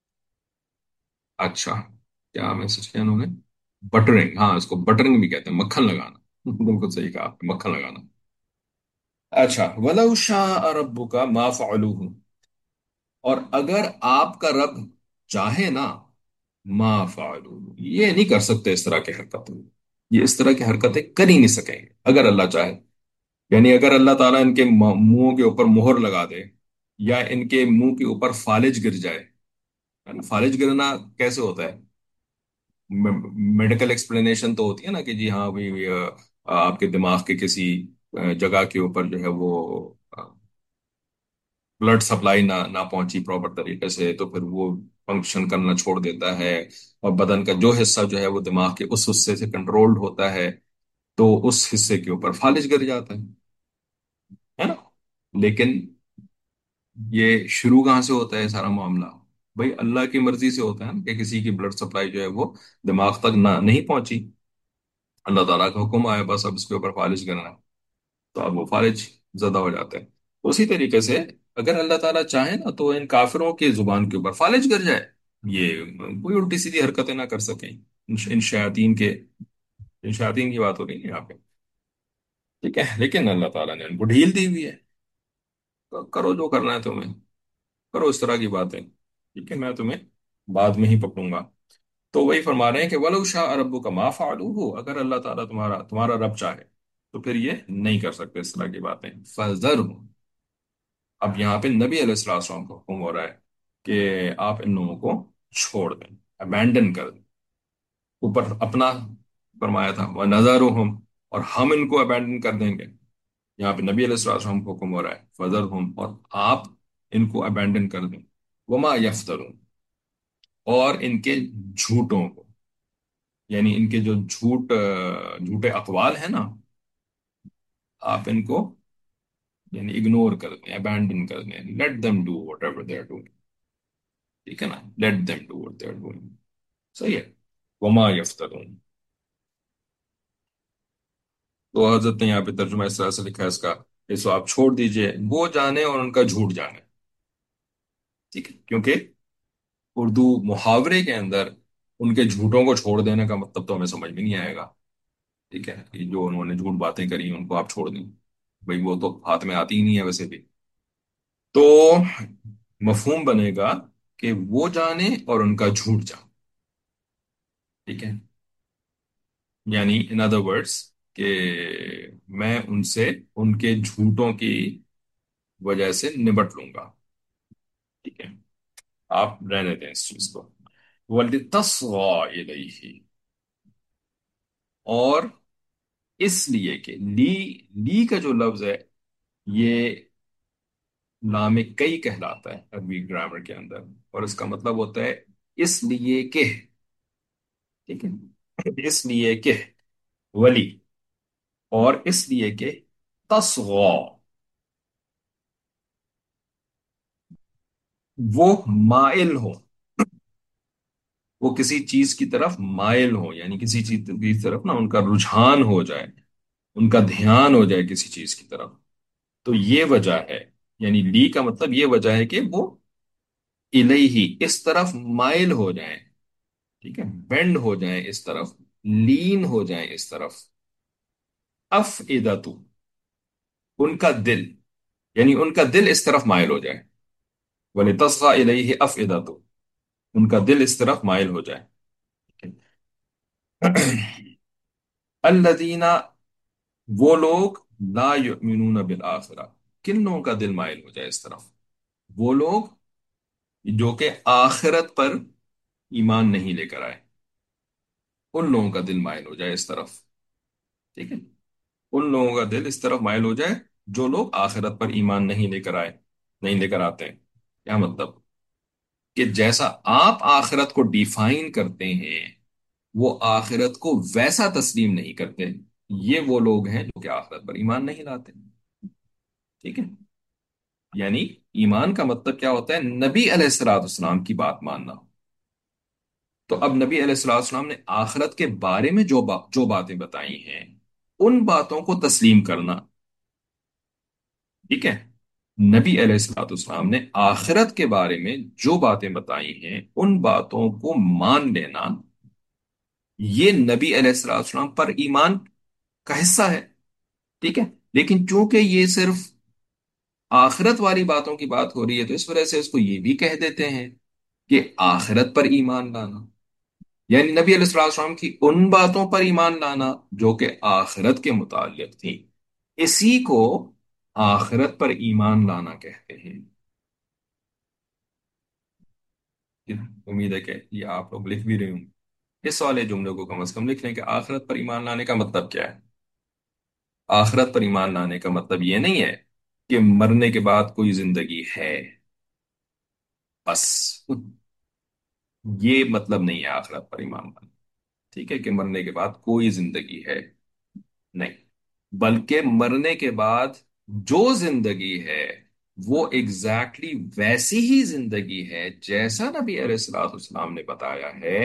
A: اچھا، کیا میسج کیا انہوں نے؟ بٹرنگ، ہاں اس کو بٹرنگ بھی کہتے ہیں، مکھن لگانا بالکل صحیح کہا آپ نے، مکھن لگانا۔ اچھا، وَلَوْ شَاءَ رَبُّكَ مَا فَعَلُوهُ، اور اگر آپ کا رب چاہے نا، ما فعلوا، یہ نہیں کر سکتے اس طرح کی حرکت، یہ اس طرح کی حرکتیں کر ہی نہیں سکیں گے اگر اللہ چاہے، یعنی اگر اللہ تعالیٰ ان کے منہوں کے اوپر مہر لگا دے یا ان کے منہ کے اوپر فالج گر جائے، ہے نا؟ فالج گرنا کیسے ہوتا ہے؟ میڈیکل ایکسپلینیشن تو ہوتی ہے نا کہ جی ہاں بھی آپ کے دماغ کے کسی جگہ کے اوپر جو ہے وہ بلڈ سپلائی نہ پہنچی پراپر طریقے سے، تو پھر وہ فنکشن کرنا چھوڑ دیتا ہے، اور بدن کا جو حصہ جو ہے وہ دماغ کے اس حصے سے کنٹرولڈ ہوتا ہے، تو اس حصے کے اوپر فالج گر جاتا ہے نا؟ لیکن یہ شروع کہاں سے ہوتا ہے سارا معاملہ؟ بھائی اللہ کی مرضی سے ہوتا ہے نا، کہ کسی کی بلڈ سپلائی جو ہے وہ دماغ تک نہیں پہنچی، اللہ تعالیٰ کا حکم آیا بس اب اس کے اوپر فالج کرنا ہے، تو اب وہ فالج زدہ ہو جاتا ہے۔ اسی طریقے سے اگر اللہ تعالیٰ چاہے نا تو ان کافروں کی زبان کے اوپر فالج گر جائے، یہ کوئی الٹی سیدھی حرکتیں نہ کر سکیں، ان شیاطین کی بات ہو رہی ہے یہاں پہ، ٹھیک ہے؟ لیکن اللہ تعالیٰ نے ان کو ڈھیل دی ہوئی ہے، کرو جو کرنا ہے تمہیں، کرو اس طرح کی باتیں، ٹھیک ہے، میں تمہیں بعد میں ہی پکڑوں گا۔ تو وہی فرما رہے ہیں کہ وَلَوْ شَاءَ رَبُّكَ مَا فَعَلُوهُ، اگر اللہ تعالیٰ تمہارا رب چاہے تو پھر یہ نہیں کر سکتے اس طرح کی باتیں، فَذَرْهُمْ۔ اب یہاں پہ نبی علیہ الصلوۃ والسلام کو حکم ہو رہا ہے کہ آپ ان لوگوں کو چھوڑ دیں، ابینڈن کر دیں۔ اوپر اپنا فرمایا تھا وَنَذَرُهُمْ، اور ہم ان کو ابینڈن کر دیں گے۔ یہاں پہ نبی علیہ الصلوۃ والسلام کو حکم ہو رہا ہے فَذَرْهُمْ، اور آپ ان کو ابینڈن کر دیں، وَمَا يَفْتَرُونَ، اور ان کے جھوٹوں کو، یعنی ان کے جو جھوٹے اقوال ہیں نا، آپ ان کو یعنی اگنور کر دیں، ابینڈن کر دیں، let them do whatever they are doing، ٹھیک ہے نا، let them do what they are doing، صحیح ہے، وما یفترون۔ تو حضرت نے یہاں پہ ترجمہ اس طرح سے لکھا ہے اس کا، اس کو آپ چھوڑ دیجئے وہ جانے اور ان کا جھوٹ جانے، ٹھیک ہے، کیونکہ اردو محاورے کے اندر ان کے جھوٹوں کو چھوڑ دینے کا مطلب تو ہمیں سمجھ میں نہیں آئے گا، ٹھیک ہے، کہ جو انہوں نے جھوٹ باتیں کری ان کو آپ چھوڑ دیں، بھئی وہ تو ہاتھ میں آتی ہی نہیں ہے ویسے بھی۔ تو مفہوم بنے گا کہ وہ جانے اور ان کا جھوٹ جانے، ٹھیک ہے، یعنی ان ادر ورڈس کہ میں ان سے ان کے جھوٹوں کی وجہ سے نبٹ لوں گا، ٹھیک ہے، آپ رہنے دیں اس چیز کو۔ وَلِتَصْغَىٰ إِلَيْهِ، اور اس لیے کہ لی کا جو لفظ ہے یہ لام کئی کہلاتا ہے عربی گرامر کے اندر، اور اس کا مطلب ہوتا ہے اس لیے کہ، ٹھیک ہے، اس لیے کہ ولی، اور اس لیے کہ تصغا، وہ مائل ہو، وہ کسی چیز کی طرف مائل ہو، یعنی کسی چیز کی طرف نا ان کا رجحان ہو جائے، ان کا دھیان ہو جائے کسی چیز کی طرف، تو یہ وجہ ہے، یعنی لی کا مطلب یہ وجہ ہے کہ وہ الیہی اس طرف مائل ہو جائیں، ٹھیک ہے، بینڈ ہو جائیں اس طرف، لین ہو جائیں اس طرف، افئدتو، ان کا دل، یعنی ان کا دل اس طرف مائل ہو جائے، وَلِتَصْغَىٰ إِلَيْهِ أَفْئِدَتُ، ان کا دل اس طرف مائل ہو جائے، الذین، وہ لوگ، لا یؤمنون بالآخرہ، کن لوگوں کا دل مائل ہو جائے اس طرف؟ وہ لوگ جو کہ آخرت پر ایمان نہیں لے کر آئے، ان لوگوں کا دل مائل ہو جائے اس طرف، ٹھیک ہے، ان لوگوں کا دل اس طرف مائل ہو جائے جو لوگ آخرت پر ایمان نہیں لے کر آئے، نہیں لے کر آتے ہیں۔ کیا مطلب؟ کہ جیسا آپ آخرت کو ڈیفائن کرتے ہیں وہ آخرت کو ویسا تسلیم نہیں کرتے، یہ وہ لوگ ہیں جو کہ آخرت پر ایمان نہیں لاتے، ٹھیک ہے، یعنی ایمان کا مطلب کیا ہوتا ہے؟ نبی علیہ الصلوۃ والسلام کی بات ماننا۔ تو اب نبی علیہ الصلوۃ والسلام نے آخرت کے بارے میں جو باتیں بتائی ہیں ان باتوں کو تسلیم کرنا، ٹھیک ہے، نبی علیہ الصلوۃ والسلام نے آخرت کے بارے میں جو باتیں بتائی ہیں ان باتوں کو مان لینا، یہ نبی علیہ الصلوۃ والسلام پر ایمان کا حصہ ہے، ٹھیک ہے، لیکن چونکہ یہ صرف آخرت والی باتوں کی بات ہو رہی ہے تو اس وجہ سے اس کو یہ بھی کہہ دیتے ہیں کہ آخرت پر ایمان لانا، یعنی نبی علیہ الصلوۃ والسلام کی ان باتوں پر ایمان لانا جو کہ آخرت کے متعلق تھی، اسی کو آخرت پر ایمان لانا کہتے ہیں۔ امید ہے کہ یہ آپ لوگ لکھ بھی رہے ہوں، اس والے جملے کو کم از کم لکھ لیں کہ آخرت پر ایمان لانے کا مطلب کیا ہے۔ آخرت پر ایمان لانے کا مطلب یہ نہیں ہے کہ مرنے کے بعد کوئی زندگی ہے، بس یہ مطلب نہیں ہے آخرت پر ایمان لانا، ٹھیک ہے، کہ مرنے کے بعد کوئی زندگی ہے، نہیں، بلکہ مرنے کے بعد جو زندگی ہے وہ ایگزیکٹلی ویسی ہی زندگی ہے جیسا نبی علیہ الصلوۃ والسلام نے بتایا ہے،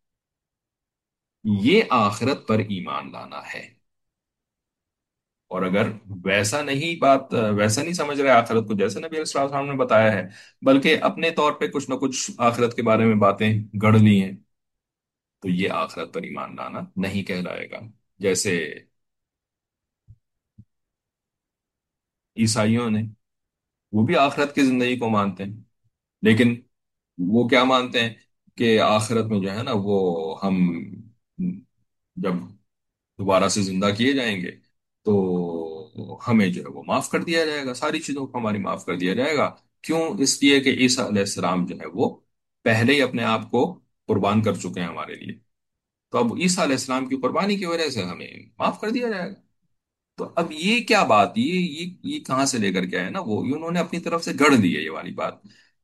A: یہ آخرت پر ایمان لانا ہے۔ اور اگر ویسا نہیں سمجھ رہے آخرت کو جیسے نبی علیہ الصلوۃ والسلام نے بتایا ہے، بلکہ اپنے طور پہ کچھ نہ کچھ آخرت کے بارے میں باتیں گڑھ لی ہیں، تو یہ آخرت پر ایمان لانا نہیں کہلائے گا۔ جیسے عیسائیوں نے وہ بھی آخرت کی زندگی کو مانتے ہیں، لیکن وہ کیا مانتے ہیں کہ آخرت میں جو ہے نا وہ ہم جب دوبارہ سے زندہ کیے جائیں گے تو ہمیں جو ہے وہ معاف کر دیا جائے گا، ساری چیزوں کو ہماری معاف کر دیا جائے گا۔ کیوں؟ اس لیے کہ عیسیٰ علیہ السلام جو ہے وہ پہلے ہی اپنے آپ کو قربان کر چکے ہیں ہمارے لیے، تو اب عیسیٰ علیہ السلام کی قربانی کی وجہ سے ہمیں معاف کر دیا جائے گا۔ تو اب یہ کیا بات، یہ کہاں سے لے کر کے آئے نا وہ، یہ انہوں نے اپنی طرف سے گڑھ دی ہے یہ والی بات۔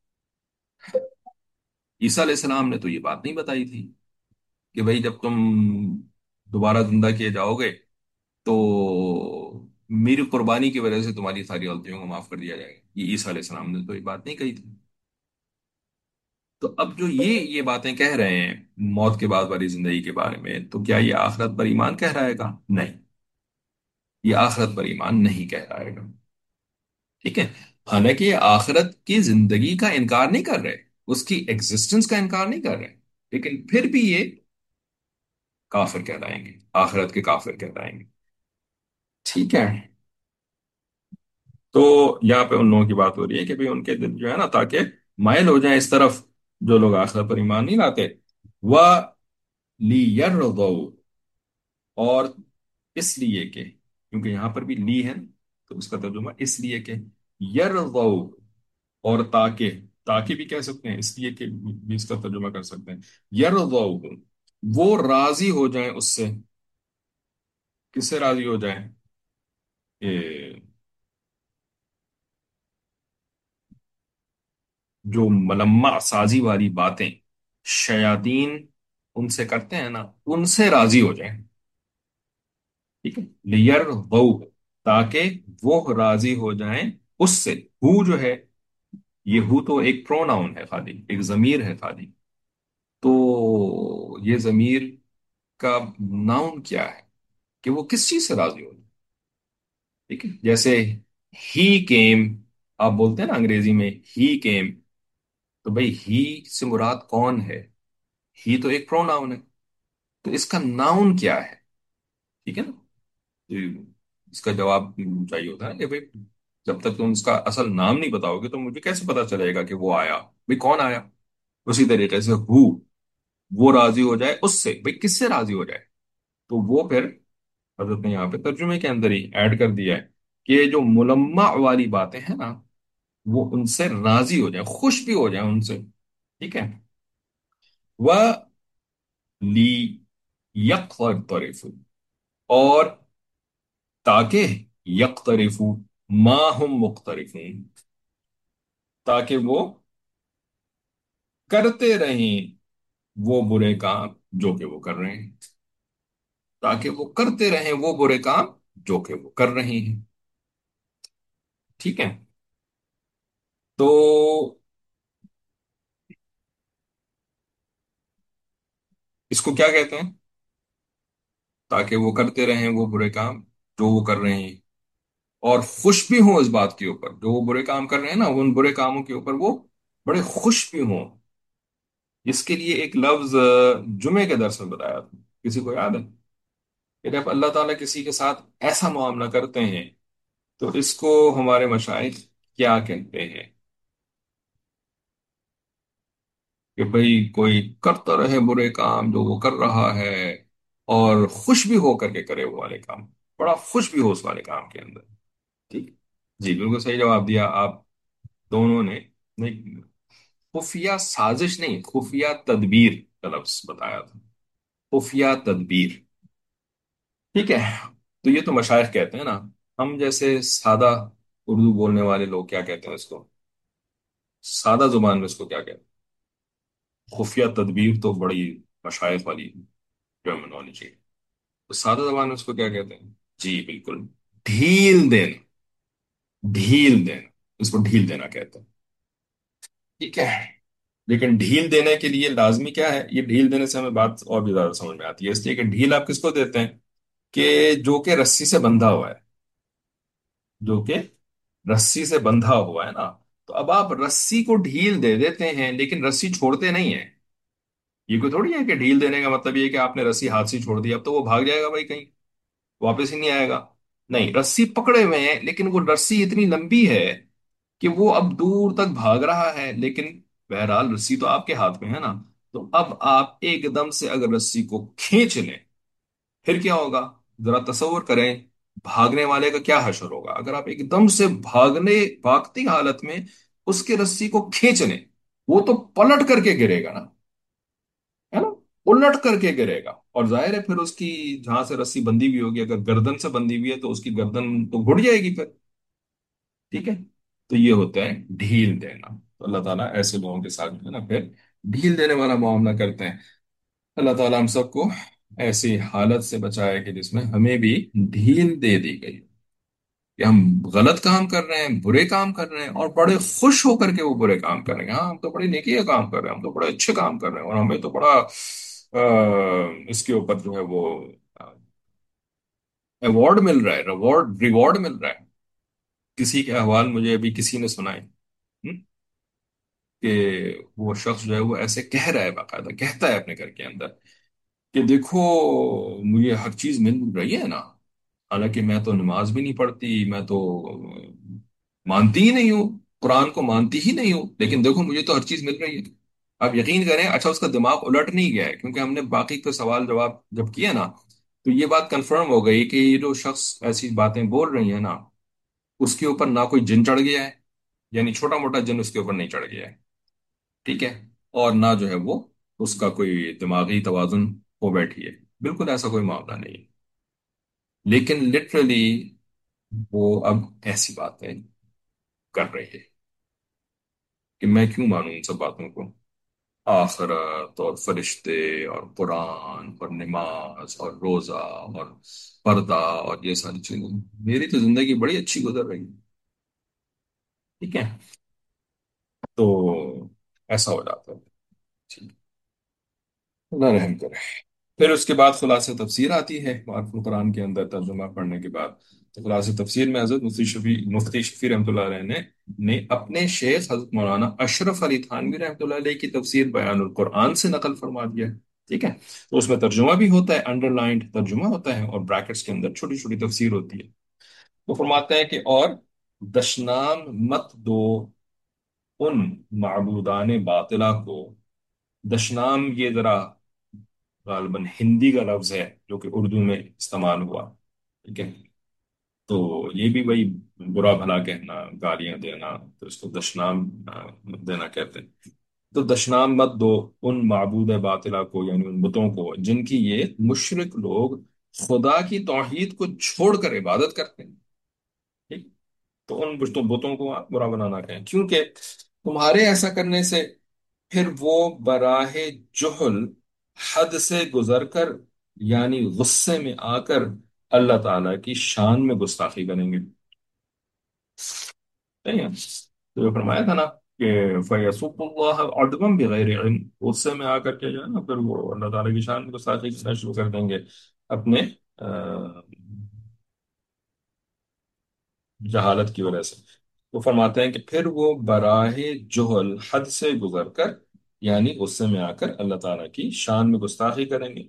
A: عیسیٰ علیہ السلام نے تو یہ بات نہیں بتائی تھی کہ بھائی جب تم دوبارہ زندہ کیے جاؤ گے تو میری قربانی کی وجہ سے تمہاری ساری غلطیوں کو معاف کر دیا جائے گا، یہ عیسیٰ علیہ السلام نے تو یہ بات نہیں کہی تھی۔ تو اب جو یہ باتیں کہہ رہے ہیں موت کے بعد والی زندگی کے بارے میں، تو کیا یہ آخرت پر ایمان کہہ رہا ہے گا؟ نہیں، یہ آخرت پر ایمان نہیں کہہ رہا ہے گا، ٹھیک ہے؟ حالانکہ یہ آخرت کی زندگی کا انکار نہیں کر رہے، اس کی ایگزسٹنس کا انکار نہیں کر رہے، لیکن پھر بھی یہ کافر کہلائیں گے، آخرت کے کافر کہلائیں گے، ٹھیک ہے؟ تو یہاں پہ ان لوگوں کی بات ہو رہی ہے کہ بھئی ان کے دل جو ہے نا تاکہ مائل ہو جائیں اس طرف، جو لوگ آخرت پر ایمان نہیں لاتے، وہ لیرضوا، اور اس لیے کہ، کیونکہ یہاں پر بھی لی ہے نا، تو اس کا ترجمہ اس لیے کہ یرضوا، اور تاکہ بھی کہہ سکتے ہیں، اس لیے کہ بھی اس کا ترجمہ کر سکتے ہیں، یرضوا، وہ راضی ہو جائیں اس سے، کس سے راضی ہو جائیں؟ کہ جو ملمع سازی والی باتیں شیاطین ان سے کرتے ہیں نا، ان سے راضی ہو جائیں، ٹھیک ہے؟ لیرضوا، تاکہ وہ راضی ہو جائیں اس سے، ہو جو ہے، یہ ہو تو ایک پروناؤن ہے، خالی ایک ضمیر ہے خالی، تو یہ ضمیر کا ناؤن کیا ہے کہ وہ کس چیز سے راضی ہو جائے، ٹھیک ہے؟ جیسے ہی کیم، آپ بولتے ہیں نا انگریزی میں ہی کیم، تو بھئی ہی سے مراد کون ہے؟ ہی تو ایک پروناؤن ہے، تو اس کا ناؤن کیا ہے؟ ٹھیک ہے نا؟ تو اس کا جواب چاہیے ہوتا ہے کہ بھئی جب تک تم اس کا اصل نام نہیں بتاؤ گے تو مجھے کیسے پتا چلے گا کہ وہ آیا، بھئی کون آیا؟ اسی طریقے سے وہ راضی ہو جائے اس سے، بھئی کس سے راضی ہو جائے؟ تو وہ پھر حضرت نے یہاں پہ ترجمے کے اندر ہی ایڈ کر دیا ہے کہ یہ جو ملمع والی باتیں ہیں نا، وہ ان سے راضی ہو جائیں، خوش بھی ہو جائیں ان سے، ٹھیک ہے؟ وہ لی یقترف، اور تاکہ یقترف ما ہم مقترفون، تاکہ وہ کرتے رہیں وہ برے کام جو کہ وہ کر رہے ہیں، تاکہ وہ کرتے رہیں وہ برے کام جو کہ وہ کر رہے ہیں، ٹھیک ہے؟ تو اس کو کیا کہتے ہیں؟ تاکہ وہ کرتے رہیں وہ برے کام جو وہ کر رہے ہیں، اور خوش بھی ہوں اس بات کے اوپر، جو وہ برے کام کر رہے ہیں نا ان برے کاموں کے اوپر وہ بڑے خوش بھی ہوں۔ اس کے لیے ایک لفظ جمعے کے درس میں بتایا تھا، کسی کو یاد ہے؟ کہ جب اللہ تعالیٰ کسی کے ساتھ ایسا معاملہ کرتے ہیں تو اس کو ہمارے مشائخ کیا کہتے ہیں؟ کہ بھئی کوئی کرتا رہے برے کام جو وہ کر رہا ہے، اور خوش بھی ہو کر کے کرے وہ والے کام، بڑا خوش بھی ہو اس والے کام کے اندر، ٹھیک؟ جی بالکل صحیح جواب دیا آپ دونوں نے، نہیں، خفیہ سازش نہیں، خفیہ تدبیر کا لفظ بتایا تھا، خفیہ تدبیر، ٹھیک ہے؟ تو یہ تو مشائخ کہتے ہیں نا، ہم جیسے سادہ اردو بولنے والے لوگ کیا کہتے ہیں اس کو؟ سادہ زبان میں اس کو کیا کہتے ہیں؟ خفیہ تدبیر تو بڑی مشائخ والی ٹرمینالوجی ہے، تو سادہ زبان میں اس کو کیا کہتے ہیں؟ جی بالکل، ڈھیل دینا، ڈھیل دینا، اس کو ڈھیل دینا کہتے ہیں، ٹھیک ہے؟ لیکن ڈھیل دینے کے لیے لازمی کیا ہے؟ یہ ڈھیل دینے سے ہمیں بات اور بھی زیادہ سمجھ میں آتی ہے، اس لیے کہ ڈھیل آپ کس کو دیتے ہیں؟ کہ جو کہ رسی سے بندھا ہوا ہے، جو کہ رسی سے بندھا ہوا ہے نا، تو اب آپ رسی کو ڈھیل دے دیتے ہیں لیکن رسی چھوڑتے نہیں ہیں، یہ کوئی تھوڑی ہے کہ ڈھیل دینے کا مطلب یہ ہے کہ آپ نے رسی ہاتھ سے چھوڑ دی اب تو وہ بھاگ جائے گا بھائی کہیں، واپس ہی نہیں آئے گا، نہیں، رسی پکڑے ہوئے ہیں لیکن وہ رسی اتنی لمبی ہے کہ وہ اب دور تک بھاگ رہا ہے، لیکن بہرحال رسی تو آپ کے ہاتھ میں ہے نا. تو اب آپ ایک دم سے اگر رسی کو کھینچ لیں، پھر کیا ہوگا؟ ذرا تصور کریں، بھاگنے والے کا کیا حشر ہوگا اگر آپ ایک دم سے بھاگتی حالت میں اس کے رسی کو کھینچ لیں. وہ تو پلٹ کر کے گرے گا نا، ہے نا؟ الٹ کر کے گرے گا. اور ظاہر ہے پھر اس کی جہاں سے رسی بندھی ہوئی ہوگی، اگر گردن سے بندھی ہوئی ہے تو اس کی گردن تو گھٹ جائے گی پھر. ٹھیک ہے. تو یہ ہوتا ہے ڈھیل دینا. تو اللہ تعالیٰ ایسے لوگوں کے ساتھ جو ہے نا پھر ڈھیل دینے والا معاملہ کرتے ہیں. اللہ تعالیٰ ہم سب کو ایسی حالت سے بچائے کہ جس میں ہمیں بھی ڈھیل دے دی گئی، کہ ہم غلط کام کر رہے ہیں، برے کام کر رہے ہیں، اور بڑے خوش ہو کر کے وہ برے کام کر رہے ہیں. ہاں ہم تو بڑی نیکی کا کام کر رہے ہیں، ہم تو بڑے اچھے کام کر رہے ہیں، اور ہمیں تو بڑا اس کے اوپر جو ہے وہ ایوارڈ مل رہا ہے، ریوارڈ مل رہا ہے. کسی کے احوال مجھے ابھی کسی نے سنائے کہ وہ شخص جو ہے وہ ایسے کہہ رہا ہے، باقاعدہ کہتا ہے اپنے گھر کے اندر کہ دیکھو مجھے ہر چیز مل رہی ہے نا، حالانکہ میں تو نماز بھی نہیں پڑھتی، میں تو مانتی ہی نہیں ہوں، قرآن کو مانتی ہی نہیں ہوں، لیکن دیکھو مجھے تو ہر چیز مل رہی ہے. آپ یقین کریں، اچھا اس کا دماغ الٹ نہیں گیا ہے، کیونکہ ہم نے باقی پہ سوال جواب جب کیا نا تو یہ بات کنفرم ہو گئی کہ یہ جو شخص ایسی باتیں بول رہی ہے نا، اس کے اوپر نہ کوئی جن چڑھ گیا ہے، یعنی چھوٹا موٹا جن اس کے اوپر نہیں چڑھ گیا ہے. ٹھیک ہے. اور نہ جو ہے وہ اس کا کوئی دماغی توازن ہو بیٹھی ہے، بالکل ایسا کوئی معاملہ نہیں ہے. لیکن لٹرلی وہ اب ایسی باتیں کر رہی ہے کہ میں کیوں مانوں ان سب باتوں کو. آخرت اور فرشتے اور قرآن اور نماز اور روزہ اور پردہ اور یہ ساری چیزیں، میری تو زندگی بڑی اچھی گزر رہی ہے. ٹھیک ہے. تو ایسا ہو جاتا ہے. ٹھیک ہے. اللہ رحم کرے. پھر اس کے بعد خلاصہ تفسیر آتی ہے معرف القرآن کے اندر ترجمہ پڑھنے کے بعد. تو خلاصہ تفسیر میں حضرت مفتی شفیع رحمۃ اللہ علیہ نے اپنے شیخ حضرت مولانا اشرف علی تھانوی رحمۃ اللہ علیہ کی تفسیر بیان القرآن سے نقل فرما دیا ہے. ٹھیک ہے. تو اس میں ترجمہ بھی ہوتا ہے، انڈر لائنڈ ترجمہ ہوتا ہے، اور بریکٹس کے اندر چھوٹی چھوٹی تفسیر ہوتی ہے. وہ فرماتے ہیں کہ اور دشنام مت دو ان معبودان باطلہ کو. دشنام یہ ذرا غالباً ہندی کا لفظ ہے جو کہ اردو میں استعمال ہوا. ٹھیک ہے. تو یہ بھی وہی برا بھلا کہنا، گالیاں دینا، تو اس کو دشنام دینا کہتے ہیں. تو دشنام مت دو ان معبود باطلہ کو، یعنی ان بتوں کو جن کی یہ مشرک لوگ خدا کی توحید کو چھوڑ کر عبادت کرتے ہیں. ٹھیک. تو ان بتوں کو آپ برا بنانا کہیں، کیونکہ تمہارے ایسا کرنے سے پھر وہ براہ جہل حد سے گزر کر، یعنی غصے میں آ کر اللہ تعالیٰ کی شان میں گستاخی کریں گے. صحیح ہے. تو یہ فرمایا تھا نا کہ فَيَسُبُّ اللَّهَ عَدْوًا بِغَيْرِ عِلْمٍ، غصے میں آ کر کے جو ہے نا پھر وہ اللہ تعالیٰ کی شان میں گستاخی کرنا شروع کر دیں گے اپنے جہالت کی وجہ سے. وہ فرماتے ہیں کہ پھر وہ براہ جہل حد سے گزر کر، یعنی غصے میں آ کر اللہ تعالیٰ کی شان میں گستاخی کریں گے.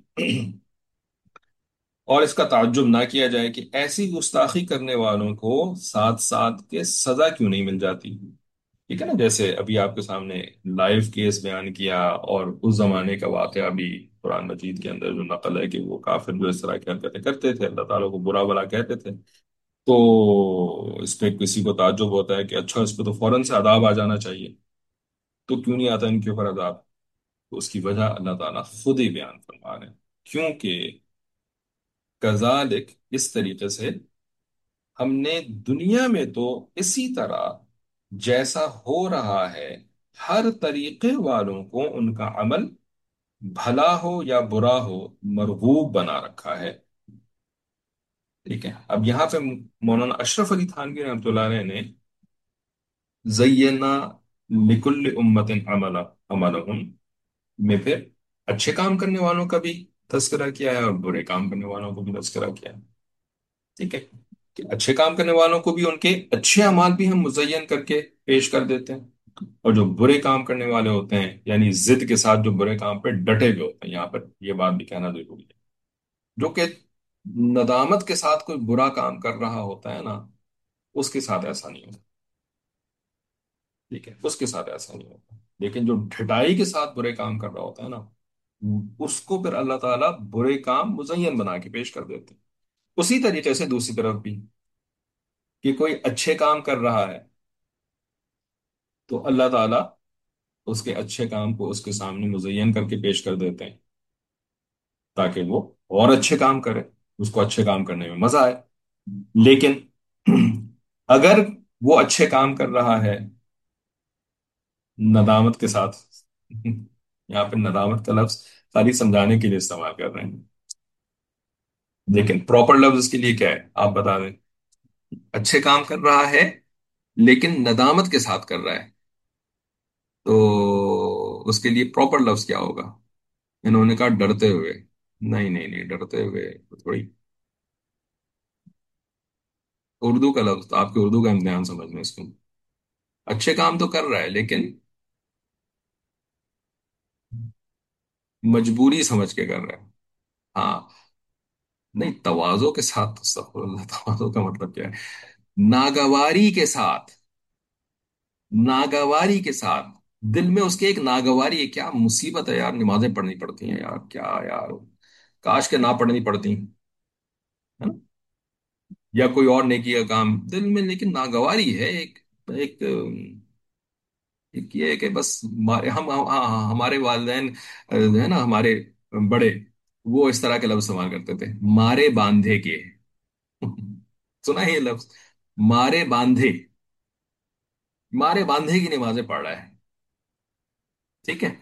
A: اور اس کا تعجب نہ کیا جائے کہ ایسی گستاخی کرنے والوں کو ساتھ ساتھ کے سزا کیوں نہیں مل جاتی. ٹھیک ہے نا. جیسے ابھی آپ کے سامنے لائیو کیس بیان کیا، اور اس زمانے کا واقعہ بھی قرآن مجید کے اندر جو نقل ہے کہ وہ کافر جو اس طرح کی حرکتیں کرتے تھے، اللہ تعالیٰ کو برا بلا کہتے تھے. تو اس پہ کسی کو تعجب ہوتا ہے کہ اچھا اس پہ تو فوراً سے عذاب آ جانا چاہیے، تو کیوں نہیں آتا ان کے اوپر عذاب؟ تو اس کی وجہ اللہ تعالیٰ خود ہی بیان فرما رہے ہیں. کیونکہ کذالک، اس طریقے سے ہم نے دنیا میں تو اسی طرح جیسا ہو رہا ہے ہر طریقے والوں کو ان کا عمل بھلا ہو یا برا ہو مرغوب بنا رکھا ہے. ٹھیک ہے. اب یہاں پہ مولانا اشرف علی تھانوی رحمۃ اللہ علیہ نے زینا لکل امت عملہم میں پھر اچھے کام کرنے والوں کا بھی تذکرہ کیا ہے، اور برے کام کرنے والوں کو بھی تذکرہ کیا ہے. ٹھیک ہے. کہ اچھے کام کرنے والوں کو بھی ان کے اچھے اعمال بھی ہم مزین کر کے پیش کر دیتے ہیں، اور جو برے کام کرنے والے ہوتے ہیں یعنی ضد کے ساتھ جو برے کام پہ ڈٹے ہوئے ہوتے ہیں، یہاں پر یہ بات بھی کہنا ضروری ہے، جو کہ ندامت کے ساتھ کوئی برا کام کر رہا ہوتا ہے نا، اس کے ساتھ ایسا نہیں ہوتا. ٹھیک ہے، اس کے ساتھ ایسا نہیں ہوتا، لیکن جو ڈھٹائی کے ساتھ برے کام کر رہا ہوتا ہے نا، اس کو پھر اللہ تعالیٰ برے کام مزین بنا کے پیش کر دیتے ہیں۔ اسی طریقے سے دوسری طرف بھی، کہ کوئی اچھے کام کر رہا ہے تو اللہ تعالیٰ اس کے اچھے کام کو اس کے سامنے مزین کر کے پیش کر دیتے ہیں، تاکہ وہ اور اچھے کام کرے، اس کو اچھے کام کرنے میں مزہ آئے۔ لیکن اگر وہ اچھے کام کر رہا ہے ندامت کے ساتھ، یہاں پہ ندامت کا لفظ خالی سمجھانے کے لیے استعمال کر رہے ہیں، لیکن پراپر لفظ اس کے لیے کیا ہے آپ بتا دیں؟ اچھے کام کر رہا ہے لیکن ندامت کے ساتھ کر رہا ہے، تو اس کے لیے پراپر لفظ کیا ہوگا؟ انہوں نے کہا ڈرتے ہوئے۔ نہیں نہیں نہیں، ڈرتے ہوئے تھوڑی، اردو کا لفظ، آپ کے اردو کا امتحان سمجھ میں اس کو، اچھے کام تو کر رہا ہے لیکن مجبوری سمجھ کے کر رہا ہے۔ ہاں، نہیں تواضع کے ساتھ، استغفر اللہ، تواضع کا مطلب کیا ہے؟ ناگواری کے ساتھ، ناگواری کے ساتھ، دل میں اس کے ایک ناگواری ہے، کیا مصیبت ہے یار، نمازیں پڑھنی پڑتی ہیں یار، کیا یار، کاش کے نہ پڑھنی پڑتی، ہے نا؟ یا کوئی اور نیکی کا کام دل میں، لیکن ناگواری ہے، ایک ایک یہ ہے کہ بس ہمارے والدین جو ہے نا، ہمارے بڑے، وہ اس طرح کے لفظ استعمال کرتے تھے، مارے باندھے کے، سنا ہے یہ لفظ؟ مارے باندھے، مارے باندھے کی نمازیں پڑھ رہا ہے، ٹھیک ہے؟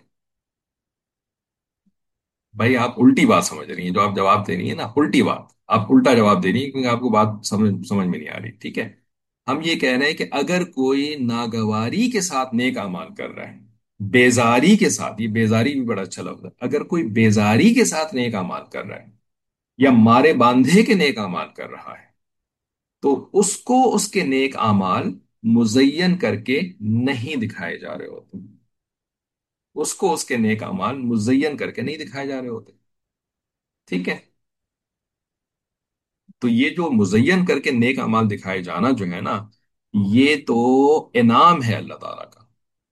A: بھائی آپ الٹی بات سمجھ رہی ہیں، جو آپ جواب دے رہی ہیں نا، الٹی بات، آپ الٹا جواب دے رہی ہیں، کیونکہ آپ کو بات سمجھ میں نہیں آ رہی، ٹھیک ہے؟ ہم یہ کہہ رہے ہیں کہ اگر کوئی ناگواری کے ساتھ نیک اعمال کر رہا ہے، بیزاری کے ساتھ، یہ بیزاری بھی بڑا اچھا لفظ ہے، اگر کوئی بیزاری کے ساتھ نیک اعمال کر رہا ہے یا مارے باندھے کے نیک اعمال کر رہا ہے، تو اس کو اس کے نیک اعمال مزین کر کے نہیں دکھائے جا رہے ہوتے، اس کو اس کے نیک اعمال مزین کر کے نہیں دکھائے جا رہے ہوتے، ٹھیک ہے؟ تو یہ جو مزین کر کے نیک اعمال دکھائے جانا جو ہے نا، یہ تو انعام ہے اللہ تعالیٰ کا،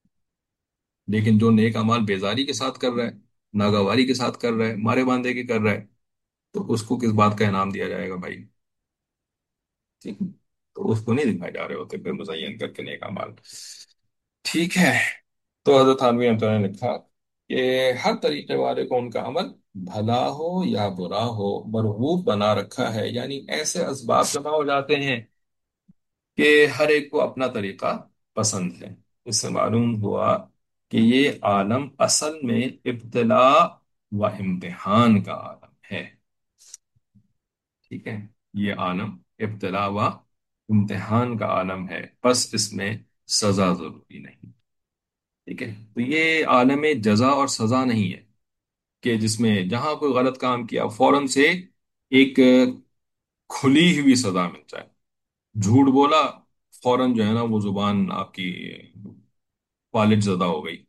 A: لیکن جو نیک اعمال بیزاری کے ساتھ کر رہا ہے، ناگواری کے ساتھ کر رہا ہے، مارے باندھے کے کر رہا ہے، تو اس کو کس بات کا انعام دیا جائے گا بھائی؟ ٹھیک ہے؟ تو اس کو نہیں دکھائے جا رہے ہوتے پھر مزین کر کے نیک اعمال، ٹھیک ہے؟ تو حضرت تھانوی رحمۃ اللہ نے لکھا کہ ہر طریقے والے کو ان کا عمل بھلا ہو یا برا ہو مرغوب بنا رکھا ہے، یعنی ایسے اسباب جمع ہو جاتے ہیں کہ ہر ایک کو اپنا طریقہ پسند ہے۔ اس سے معلوم ہوا کہ یہ عالم اصل میں ابتلاء و امتحان کا عالم ہے، ٹھیک ہے؟ یہ عالم ابتلاء و امتحان کا عالم ہے، بس اس میں سزا ضروری نہیں، ٹھیک ہے؟ تو یہ عالم جزا اور سزا نہیں ہے کہ جس میں جہاں کوئی غلط کام کیا فوراً سے ایک کھلی ہوئی سزا مل جائے، جھوٹ بولا فوراً جو ہے نا وہ زبان آپ کی والد زدہ ہو گئی،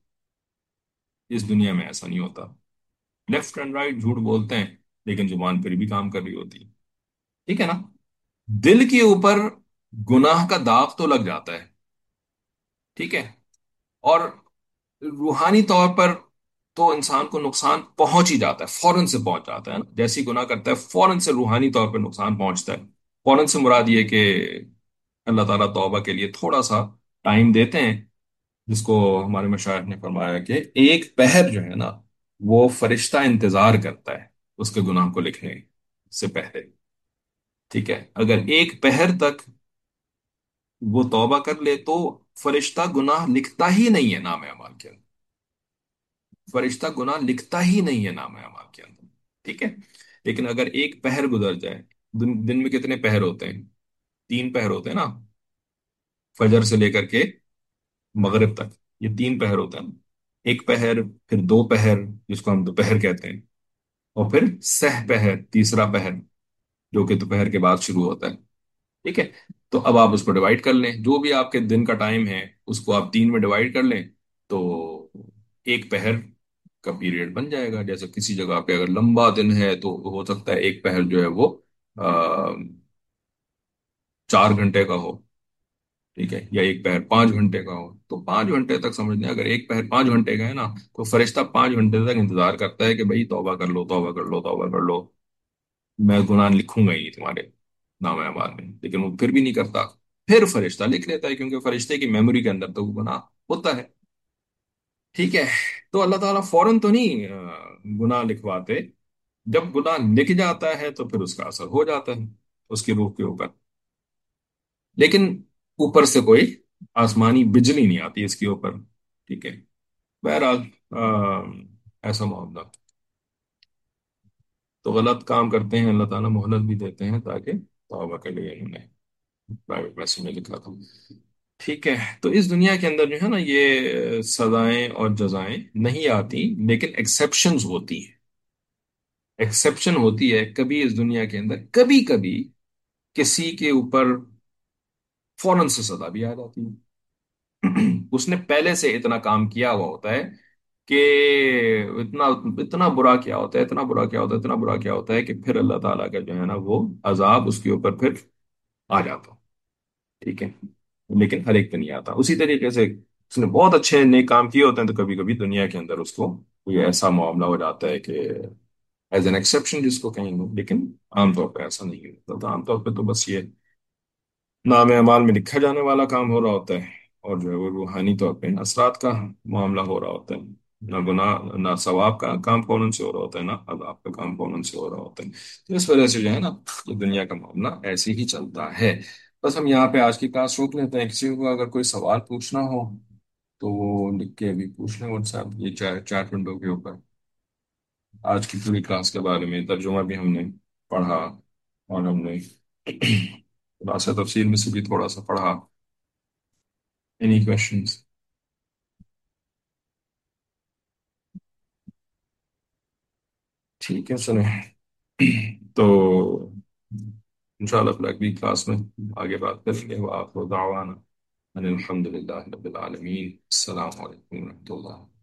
A: اس دنیا میں ایسا نہیں ہوتا، لیفٹ اینڈ رائٹ جھوٹ بولتے ہیں لیکن زبان پھر بھی کام کر رہی ہوتی ہے، ٹھیک ہے نا؟ دل کے اوپر گناہ کا داغ تو لگ جاتا ہے، ٹھیک ہے؟ اور روحانی طور پر تو انسان کو نقصان پہنچ ہی جاتا ہے، فوراً سے پہنچ جاتا ہے نا، جیسے ہی گناہ کرتا ہے فوراً سے روحانی طور پر نقصان پہنچتا ہے، فوراً سے مراد یہ کہ اللہ تعالیٰ توبہ کے لیے تھوڑا سا ٹائم دیتے ہیں، جس کو ہمارے مشائخ نے فرمایا کہ ایک پہر جو ہے نا، وہ فرشتہ انتظار کرتا ہے اس کے گناہ کو لکھنے سے پہلے، ٹھیک ہے؟ اگر ایک پہر تک وہ توبہ کر لے تو فرشتہ گناہ لکھتا ہی نہیں ہے نام اعمال کے اندر، فرشتہ گناہ لکھتا ہی نہیں ہے نام اعمال کے اندر، ٹھیک ہے؟ لیکن اگر ایک پہر گزر جائے، دن میں کتنے پہر ہوتے ہیں؟ 3 پہر ہوتے ہیں نا، فجر سے لے کر کے مغرب تک، یہ 3 پہر ہوتے ہیں نا، ایک پہر، پھر 2 پہر جس کو ہم دوپہر کہتے ہیں، اور پھر سہ پہر، تیسرا پہر جو کہ دوپہر کے بعد شروع ہوتا ہے، ٹھیک ہے؟ تو اب آپ اس کو ڈیوائڈ کر لیں، جو بھی آپ کے دن کا ٹائم ہے اس کو آپ 3 میں ڈیوائڈ کر لیں، تو ایک پہر کا پیریڈ بن جائے گا، جیسے کسی جگہ پہ اگر لمبا دن ہے تو ہو سکتا ہے ایک پہر جو ہے وہ 4 گھنٹے کا ہو، ٹھیک ہے، یا ایک پہر 5 گھنٹے کا ہو تو 5 گھنٹے تک سمجھ لیں، اگر ایک پہر 5 گھنٹے کا ہے نا تو فرشتہ 5 گھنٹے تک انتظار کرتا ہے کہ بھائی توبہ کر لو، توبہ کر لو، توبہ کر لو، میں گناہ لکھوں گا ہی نہیں تمہارے نام اعمال میں، لیکن وہ پھر بھی نہیں کرتا، پھر فرشتہ لکھ لیتا ہے کیونکہ فرشتے کی میموری کے اندر تو وہ گناہ ہوتا ہے. ٹھیک ہے، تو اللہ تعالیٰ فوراً تو نہیں گناہ لکھواتے، جب گناہ لکھ جاتا ہے تو پھر اس کا اثر ہو جاتا ہے اس کی روح کے اوپر، لیکن اوپر سے کوئی آسمانی بجلی نہیں آتی اس کے اوپر. ٹھیک ہے، بہرحال ایسا معاملہ. تو غلط کام کرتے ہیں اللہ تعالیٰ مہلت بھی دیتے ہیں تاکہ توبہ کے لیے انہوں نے پرائیویٹ میسج میں لکھا تھا. ٹھیک ہے، تو اس دنیا کے اندر جو ہے نا یہ سزائیں اور جزائیں نہیں آتی، لیکن ایکسیپشنز ہوتی ہیں. ایکسیپشن ہوتی ہے کبھی اس دنیا کے اندر، کبھی کبھی کسی کے اوپر فوراً سے سزا بھی آ جاتی ہے. اس نے پہلے سے اتنا کام کیا ہوا ہوتا ہے کہ اتنا اتنا برا کیا ہوتا ہے، اتنا برا کیا ہوتا ہے، اتنا برا کیا ہوتا ہے کہ پھر اللہ تعالیٰ کا جو ہے نا وہ عذاب اس کے اوپر پھر آ جاتا. ٹھیک ہے، لیکن ہر ایک پہ نہیں آتا. اسی طریقے سے اس نے بہت اچھے نیک کام کیے ہوتے ہیں تو کبھی کبھی دنیا کے اندر اس کو کوئی ایسا معاملہ ہو جاتا ہے کہ ایز این ایکسیپشن جس کو کہیں گے، لیکن عام طور پہ ایسا نہیں ہوتا. تو عام طور پہ تو بس یہ نام اعمال میں لکھا جانے والا کام ہو رہا ہوتا ہے، اور جو ہے وہ روحانی طور پہ اثرات کا معاملہ ہو رہا ہوتا ہے. نہ گناہ نہ ثواب کا کام فوراً سے ہو رہا ہوتا ہے، نہ عذاب کا کام فوراً سے ہو رہا ہوتا ہے. تو اس وجہ سے جو ہے نا یہ دنیا کا معاملہ ایسے ہی چلتا ہے. بس ہم یہاں پہ آج کی کلاس روک لیتے ہیں. کسی کو اگر کوئی سوال پوچھنا ہو تو وہ لکھ کے بھی پوچھ لیں واٹس ایپ یہ چیٹ ونڈو کے اوپر. آج کی پوری کلاس کے بارے میں ترجمہ بھی ہم نے پڑھا، اور ہم نے خلاصہ تفسیر میں سے بھی تھوڑا سا پڑھا. Any questions? ٹھیک ہے چلیں. تو انشاءاللہ پھر اگلی کلاس میں آگے بات کریں گے. وآخر دعوانا ان الحمد للہ رب العالمین. السلام علیکم ورحمۃ اللہ.